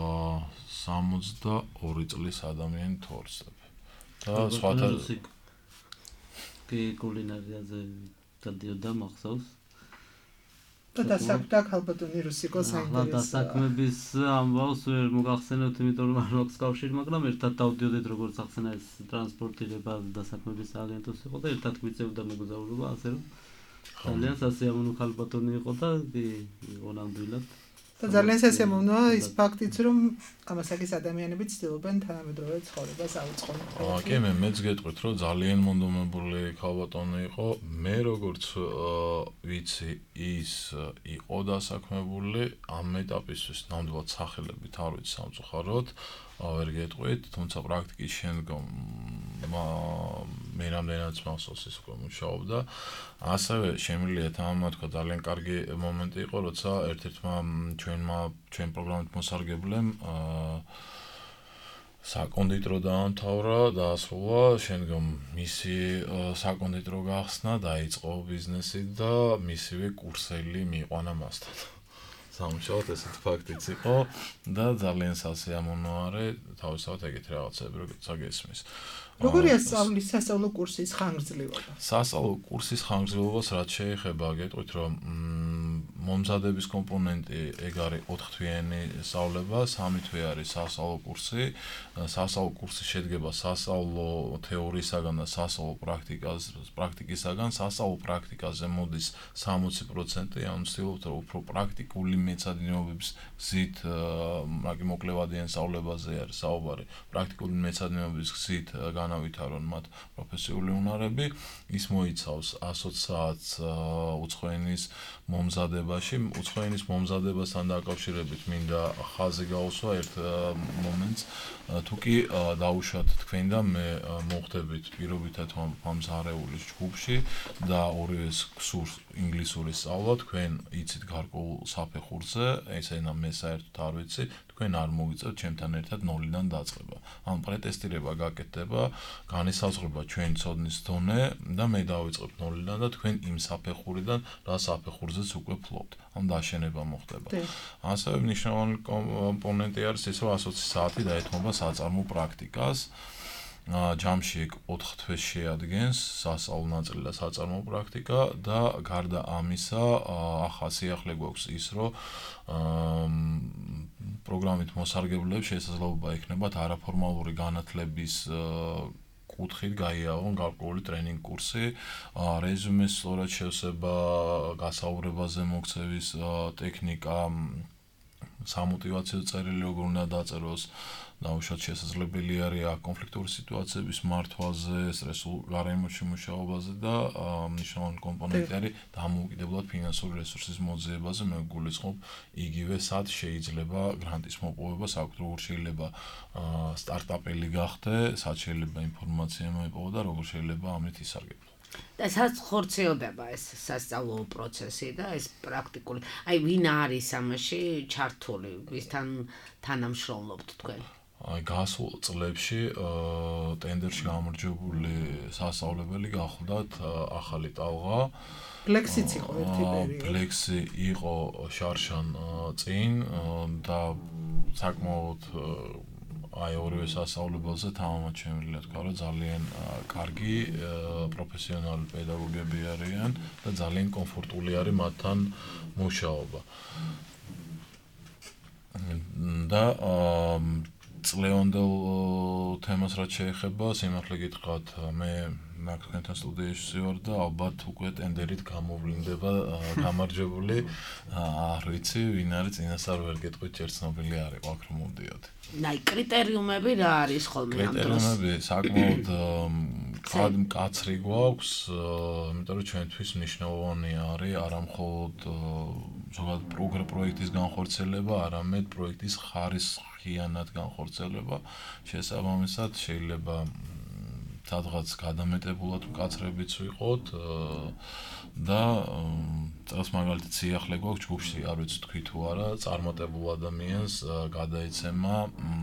62 წლის ადამიანი თორსები. და სხვათა კი კულინარიაზე დადიოდა მახსოვს. და დასაქმდა ქალბატონი რუსიკო საინტერესო. დასაქმების ამბავს ვერ მოგახსენებთ, იმიტომ რომ არ მაქვს კავშირი, მაგრამ ერთად დავდიოდით როგორც ახსენა ეს ტრანსპორტირება დასაქმების აგენტოს იყო და ერთად გვიწევდა მოგზაურობა, ასე რომ ძალიან სასიამოვნო ქალბატონი იყო და იყო ნამდვილად. და ძალიან სასიამოვნოა ის ფაქტიც, რომ ამასაკის ადამიანები ცდილობენ თანამედროვე ცხოვრებას აუწყონ. კი, მეც გეტყვით, რომ ძალიან მონდომებული ქალბატონი იყო. მე როგორც ვიცი, ის იყო დასაქმებული ამ ეტაპისთვის ნამდვილად სახელებით არ ვიცი სამწუხაროდ. ვერ გეტყვით, თუმცა პრაქტიკის შემდგომ მე რამდენადაც მახსოვს ის უკვე მუშაობდა. ასევე შემიძლია თამამად თქვა ძალიან კარგი მომენტი იყო, როცა ერთ-ერთმა ჩვენ პროგრამით მოსარგებლემ საკონდიტრო დაამთავრა, დაასრულა, შემდგომ მისი საკონდიტრო გახსნა, დაიწყო ბიზნესი და მისივე კურსელი მიიყვანა მასთან. სამუშაოდ ესეთ ფაქტიც იყო და ძალიან სასიამოვნო არის თავისთავად ეგეთი რაღაცები, როგორც გესმის. როგორია სწავლის სასწავლო კურსის ხანგრძლივობა? სასწავლო კურსის ხანგრძლივობას რაც შეეხება, გეტყვით რომ მომზადების კომპონენტი ეგ არის 4 თვიანი სწავლება, 3 თვე არის სასწავლო კურსი. სასწავლო კურსი შედგება სასწავლო თეორიისაგან და სასწავლო პრაქტიკისაგან. სასწავლო პრაქტიკაზე მოდის 60%, ანუ ვცდილობთ რომ უფრო პრაქტიკული მეცადინეობების გზით, მოკლევადიან სწავლებაზე არის საუბარი, პრაქტიკული მეცადინეობების გზით განავითარონ მათ პროფესიული უნარები. ის მოიცავს 120 საათს უცხოენის მომზადებაში. უცხოენის მომზადებასთან დაკავშირებით მინდა ხაზი გაუსვა ერთ მომენტს. თუ კი დაუშვათ თქვენ და მე მოხდებით პირობითად მომზარეულის ჯგუფში და ორივეს გსურს ინგლისური სწავლა, თქვენ იცით გარკვეულ საფეხურზე, ეს ენა მე საერთოდ არ ვიცი, თქვენ არ მოგიწევთ ჩემთან ერთად ნოლიდან დაწყება. ანუ პრეტესტირება გაკეთდება, განისაზღვრება ჩვენი ცოდნის დონე და მე დავიწყებ ნოლიდან და თქვენ იმ საფეხურიდან რა საფეხურზეც უკვე ფლობთ. ანუ დაშენება მოხდება. ასევე მნიშვნელოვანი კომპონენტი არის ის, რომ 120 საათი დაეთმობა საწარმო პრაქტიკას. ჯამში 4 თვეს შეადგენს სასწავლო ნაწილი და საწარმო პრაქტიკა და გარდა ამისა ახასიახლე გვაქვს ის, რომ პროგრამით მოსარგებლეებს შესაძლებლობა ექნებათ არაფორმალური განათლების კუთხით გაიარონ გარკვეული ტრენინგ კურსი, რეზუმეს სწორად შევსება, გასაუბრებაზე მოქცევის ტექნიკა, სამოტივაციო წერილი როგორ უნდა დაწეროს, დაუშვათ შესაძლებელი არის კონფლიქტური სიტუაციების მართვაზე, სტრესულ გარემოში მუშაობაზე და მნიშვნელოვანი კომპონენტი არის დამოუკიდებლად ფინანსური რესურსის მოძიებაზე. მე გულისხმობ იგივე სად შეიძლება გრანტის მოპოვება, საერთოდ როგორ შეიძლება სტარტაპელი გახდე, სად შეიძლება ინფორმაცია მოიპოვო და როგორ შეიძლება ამით ისარგებლო. და სადაც ხორციელდება ეს სასწავლო პროცესი და ეს პრაქტიკული. აი ვინ არის ამაში ჩართული, ვისთან თანამშრომლობთ თქვენ? აი გასულ წლებში ტენდერში გამარჯვებული სასწავლებელი გახლდათ ახალი ტალღა. Plexi-ც იყო ერთი პერიოდი. Plexi იყო შარშან წინ და საკმაოდ აი ორივე სასწავლებელზე თამამად შემიძლია თქვა, რომ ძალიან კარგი პროფესიონალი პედაგოგები არიან და ძალიან კომფორტული არის მათთან მუშაობა. და წლევანდელ თემას რაც შეეხება, სიმართლე გითხრათ, მე თქვენთან სტუდიაში ვარ და ალბათ უკვე ტენდერით გამოვლინდება გამარჯვებული. არ ვიცი, ვინ არის წინასწარ ვერ გეტყვით, ჯერ ცნობილი არ იყო აქ რომ მოვდიოდი. აი კრიტერიუმები რა არის ხოლმე ამ დროს? კრიტერიუმები საკმაოდ მკაცრი გვაქვს, იმიტომ რომ ჩვენთვის მნიშვნელოვანი არის არა მხოლოდ ზოგადად პროექტის განხორციელება, არამედ პროექტის ხარისხიანად განხორციელება. შესაბამისად შეიძლება სადღაც გადამეტებულად მკაცრებიც ვიყოთ და წელს მაგალითად სიახლე გვაქვს ჯგუფში, არ ვიცი თქვი თუ არა, წარმატებულ ადამიანს გადაეცემა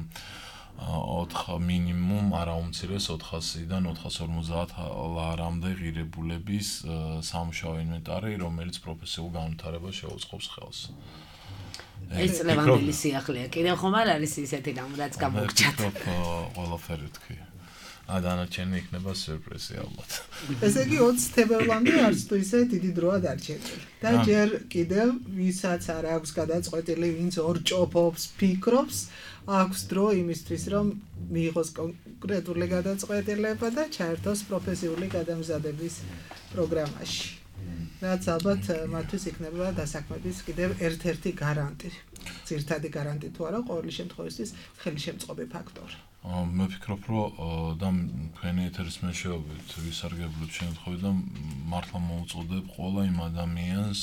4 მინიმუმ არაუმცირეს 400-დან 450 ლარამდე ღირებულების სამუშაო ინვენტარი, რომელიც პროფესიულ განვითარებას შეუწყობს ხელს. ეს ლევანდელი სიახლეა. კიდევ ხომ არ არის ისეთი რამ რაც გამოგჭათ. ყველაფერი თქვი. დანარჩენი იქნება სიურპრიზი ალბათ. ესე იგი 20 თებერვლამდე არც თუ ისე დიდი დროა დარჩენილი. და ჯერ კიდევ ვისაც არ აქვს გადაწყვეტილი, ვინც ორჭოფობს, ფიქრობს, აქვს დრო იმისთვის, რომ მიიღოს კონკრეტული გადაწყვეტილება და ჩაერთოს პროფესიული გადამზადების პროგრამაში. რაც ალბათ მათთვის იქნება დასაქმების კიდევ ერთ-ერთი გარანტი. ძირითადი გარანტი თუ არა, ყოველი შემთხვევაში ხელშემწყობი ფაქტორი. მე ვფიქრობ, რომ და თქვენი ეთერის მეშვეობით ვისარგებლებ შემთხვევიდან მართლა მოუწოდებ ყველა იმ ადამიანს,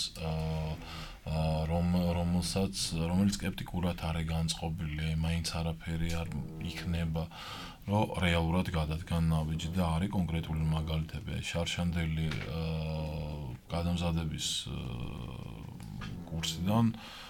რომელიც სკეპტიკურად არის განწყობილი, მაინც არაფერი არ იქნება, რომ რეალურად გადადგან ნაბიჯი და არის კონკრეტული მაგალითები, შარშანდელი გადამზადების კურსიდან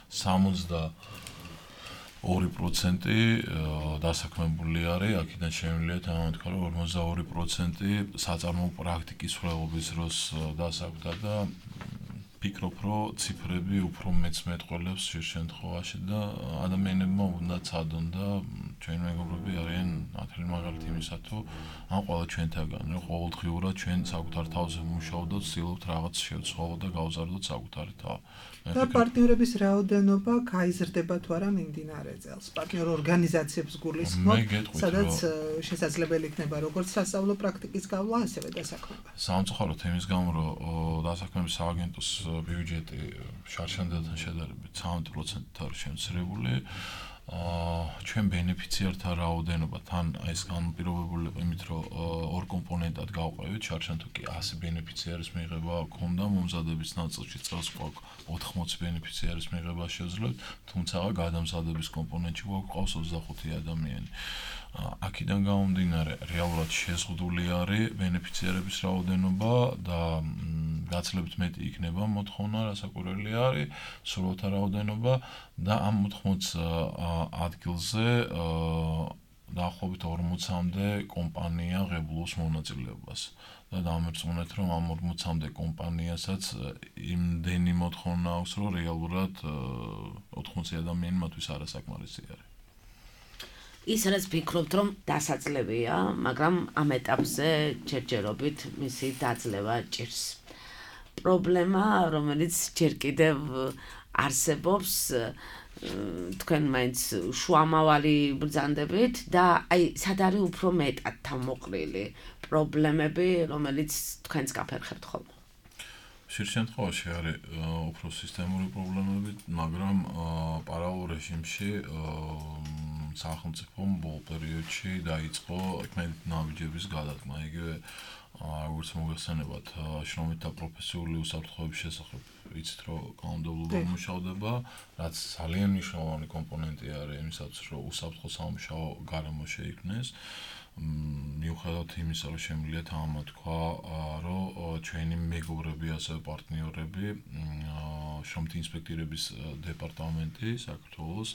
62% დასაქმებული არის, აქედან შემიძლია თქვა, რომ 42% საწარმოო პრაქტიკის მსვლელობის დროს დასაქმდა და ვფიქრობ, რომ ციფრები უფრო მეც მეტყველებს შე შემთხვევაში და ადამიანებმა უნდა ცადონ და ჩვენი მეგობრები არიან ათელი მაგალითი იმისა, თუ ან ყველა ჩვენთაგან, რომ ყოველდღიურად ჩვენ საკუთარ თავზე ვმუშაობდოთ, ვცდილობთ რაღაც შევცვალოთ და გავზარდოთ საკუთარი თავი. და პარტნიორების რაოდენობა გაიზრდება თუ არა მიმდინარე წელს. პარტნიორ ორგანიზაციებს გულისხმობ, სადაც შესაძლებელი იქნება როგორც სასწავლო პრაქტიკის გავლა, ასევე დასაქმება. სამწუხაროდ იმის გამო, რომ დასაქმების სააგენტოს ბიუჯეტი შარშანდელთან შედარებით 13% არის შემცირებული. ჩვენ ბენეფიციართა რაოდენობა თან ეს განპირობებული იმით, რომ ორ კომპონენტად გავყვევით, შარშან თუ კი 100 ბენეფიციარის მიღება ქონდა მომზადების ნაწილში წელს გვაქვს 80 ბენეფიციარის მიღება შეძლოთ, თუმცა გადამზადების კომპონენტში გვაქვს 25 ადამიანი. აქედან გამომდინარე, რეალურად შეზღუდული არის ბენეფიციარების რაოდენობა და გაცილებით მეტი იქნება მოთხოვნა, რასაკვირველი არის, სრულთა რაოდენობა და ამ 80 ადგილზე დაახლოებით 40-მდე კომპანია ღებულობს მონაწილეობას. და დამერწმუნეთ, რომ ამ 40-მდე კომპანიასაც იმდენი მოთხოვნა აქვს, რომ რეალურად 80 ადამიანი მათთვის არასაკმარისი არის. ის რაც ვფიქრობთ, რომ დასაძლებია, მაგრამ ამ ეტაპზე ჯერჯერობით მისი დაძლევა ჭირს. პრობლემა, რომელიც ჯერ კიდევ არსებობს, თქვენ მაინც შუამავალი ბრძანდებით და აი სად არის უფრო მეტად თავმოყრილი პრობლემები, რომელიც თქვენს გაფერხებთ ხოლმე. ხშირ შემთხვევაში არის უფრო სისტემური პრობლემები, მაგრამ პარალელურ რეჟიმში სახელმწიფომ ბოლო პერიოდში დაიწყო ეკმედით ნაბიჯების გადადგმა. იგივე როგორც მოგეხსენებათ, შრომითა პროფესიული უსაფრთხოების შესახებ ვიცით, რომ კანონმდებლობა მუშავდება, რაც ძალიან მნიშვნელოვანი კომპონენტი არის იმისათვის, რომ უსაფრთხო სამუშაო გარემო შეიქმნეს. მიუხედავად იმისა, რომ შემიძლია თამამად თქვა, რომ ჩვენი მეგობრები, ასევე პარტნიორები, შრომითი ინსპექტირების დეპარტამენტი საქართველოს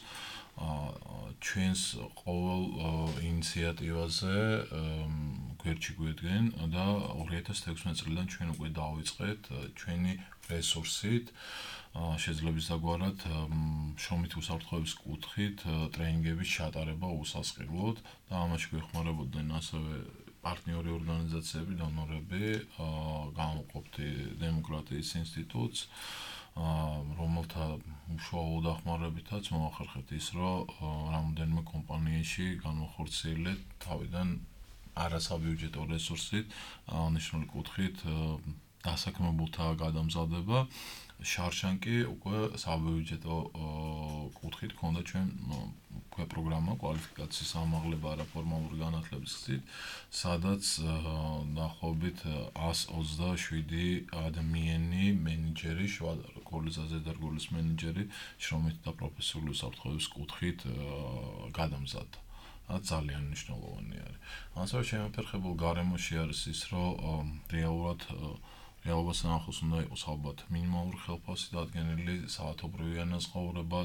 ჩვენს ყოველ ინიციატივაზე გვერდში გვედგენ და 2016 წლიდან ჩვენ უკვე დავიწყეთ ჩვენი რესურსით შეძლების დაგვარად შრომითი უსაფრთხოების კუთხით ტრენინგების ჩატარება უსასყიდლოდ და ამაში გვეხმარებოდნენ ასევე პარტნიორი ორგანიზაციები, დონორები, განუყოფთი დემოკრატიის ინსტიტუტს, რომელთა უშუალო დახმარებითაც მოახერხეთ ის, რომ რამოდენიმე კომპანიაში განვახორციელეთ თავიდან არასაბიუჯეტო რესურსით, ნიშნული კუთხით დასაქმებულთა გადამზადება. შარშან კი უკვე საბიუჯეტო კუთხით ქონდა ჩვენ უკვე პროგრამა კვალიფიკაციის ამაღლება არაფორმალური განათლების გზით, სადაც დაახლოებით 127 ადამიანი მენეჯერი, კოლიზა ზედარგულის მენეჯერი შრომითი და პროფესიული უსაფრთხოების კუთხით გადამზადდა. ძალიან მნიშვნელოვანი არის. ასევე შემოფერხებულ გარემოში არის ის, რომ რეალობასთან ახლოს უნდა იყოს ალბათ მინიმალური ხელფასი დადგენილი, საათობრივი ანაზღაურება,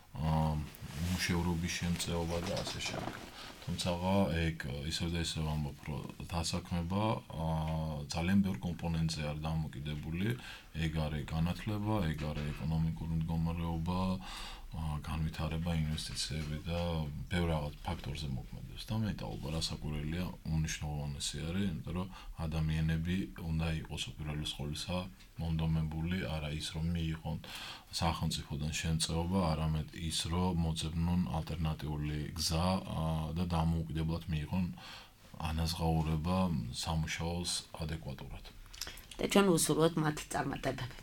მუშევრობის შემწეობა და ასე შემდეგ. თუმცა ეგ ისევ და ისევ ამბობ, რომ დასაქმება ძალიან ბევრ კომპონენტზე არის დამოკიდებული. ეგ არის განათლება, ეგ არის ეკონომიკური მდგომარეობა, განვითარება, ინვესტიციები და ბევრ რაღაც ფაქტორზე მოქმედებს და მეტალობა რასაკვირველია უნიშნულოვანესი არის, იმიტომ რომ ადამიანები უნდა იყოს უპირველეს ყოვლისა მონდომებული, არა ის რომ მიიღონ სახელმწიფოდან შემწეობა, არამედ ის რომ მოძებნონ ალტერნატიული გზა და დამოუკიდებლად მიიღონ ანაზღაურება სამუშაოს ადეკვატურად. და ჩვენ ვუსურვებთ მათ წარმატებები.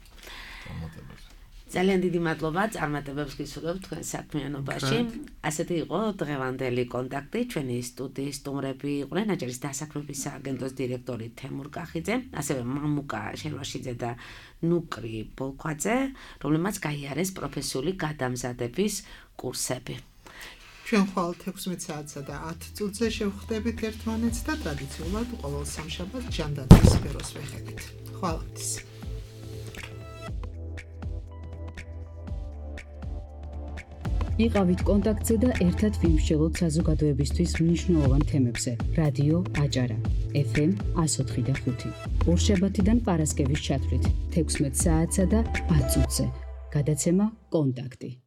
ძალიან დიდი მადლობა წარმატებებს გისურვებთ თქვენ საქმიანობაში. ასეთი იყო დღევანდელი კონტაქტი. ჩვენი სტუდიის სტუმრები იყვნენ აჭარის დასაქმების სააგენტოს დირექტორი თემურ კახიძე, ასევე მამუკა შერვაშიძე და ნუკრი ბოლქვაძე, რომლებმაც გაიარეს პროფესიული გადამზადების კურსები. ჩვენ ხვალ 16 საათსა და 10 წუთზე შევხვდებით ერთმანეთს და ტრადიციულად ყოველ სამშაბათს ჟანდაცვის სფეროს ვეხებით. ხვალათის იყავით კონტაქტზე და ერთად ვიმსჯელოთ საზოგადოებისთვის მნიშვნელოვან თემებზე. რადიო აჭარა FM 104.5. ორშაბათიდან პარასკევის ჩათვლით 16 საათსა და 10 წუთზე. გადაცემა კონტაქტი.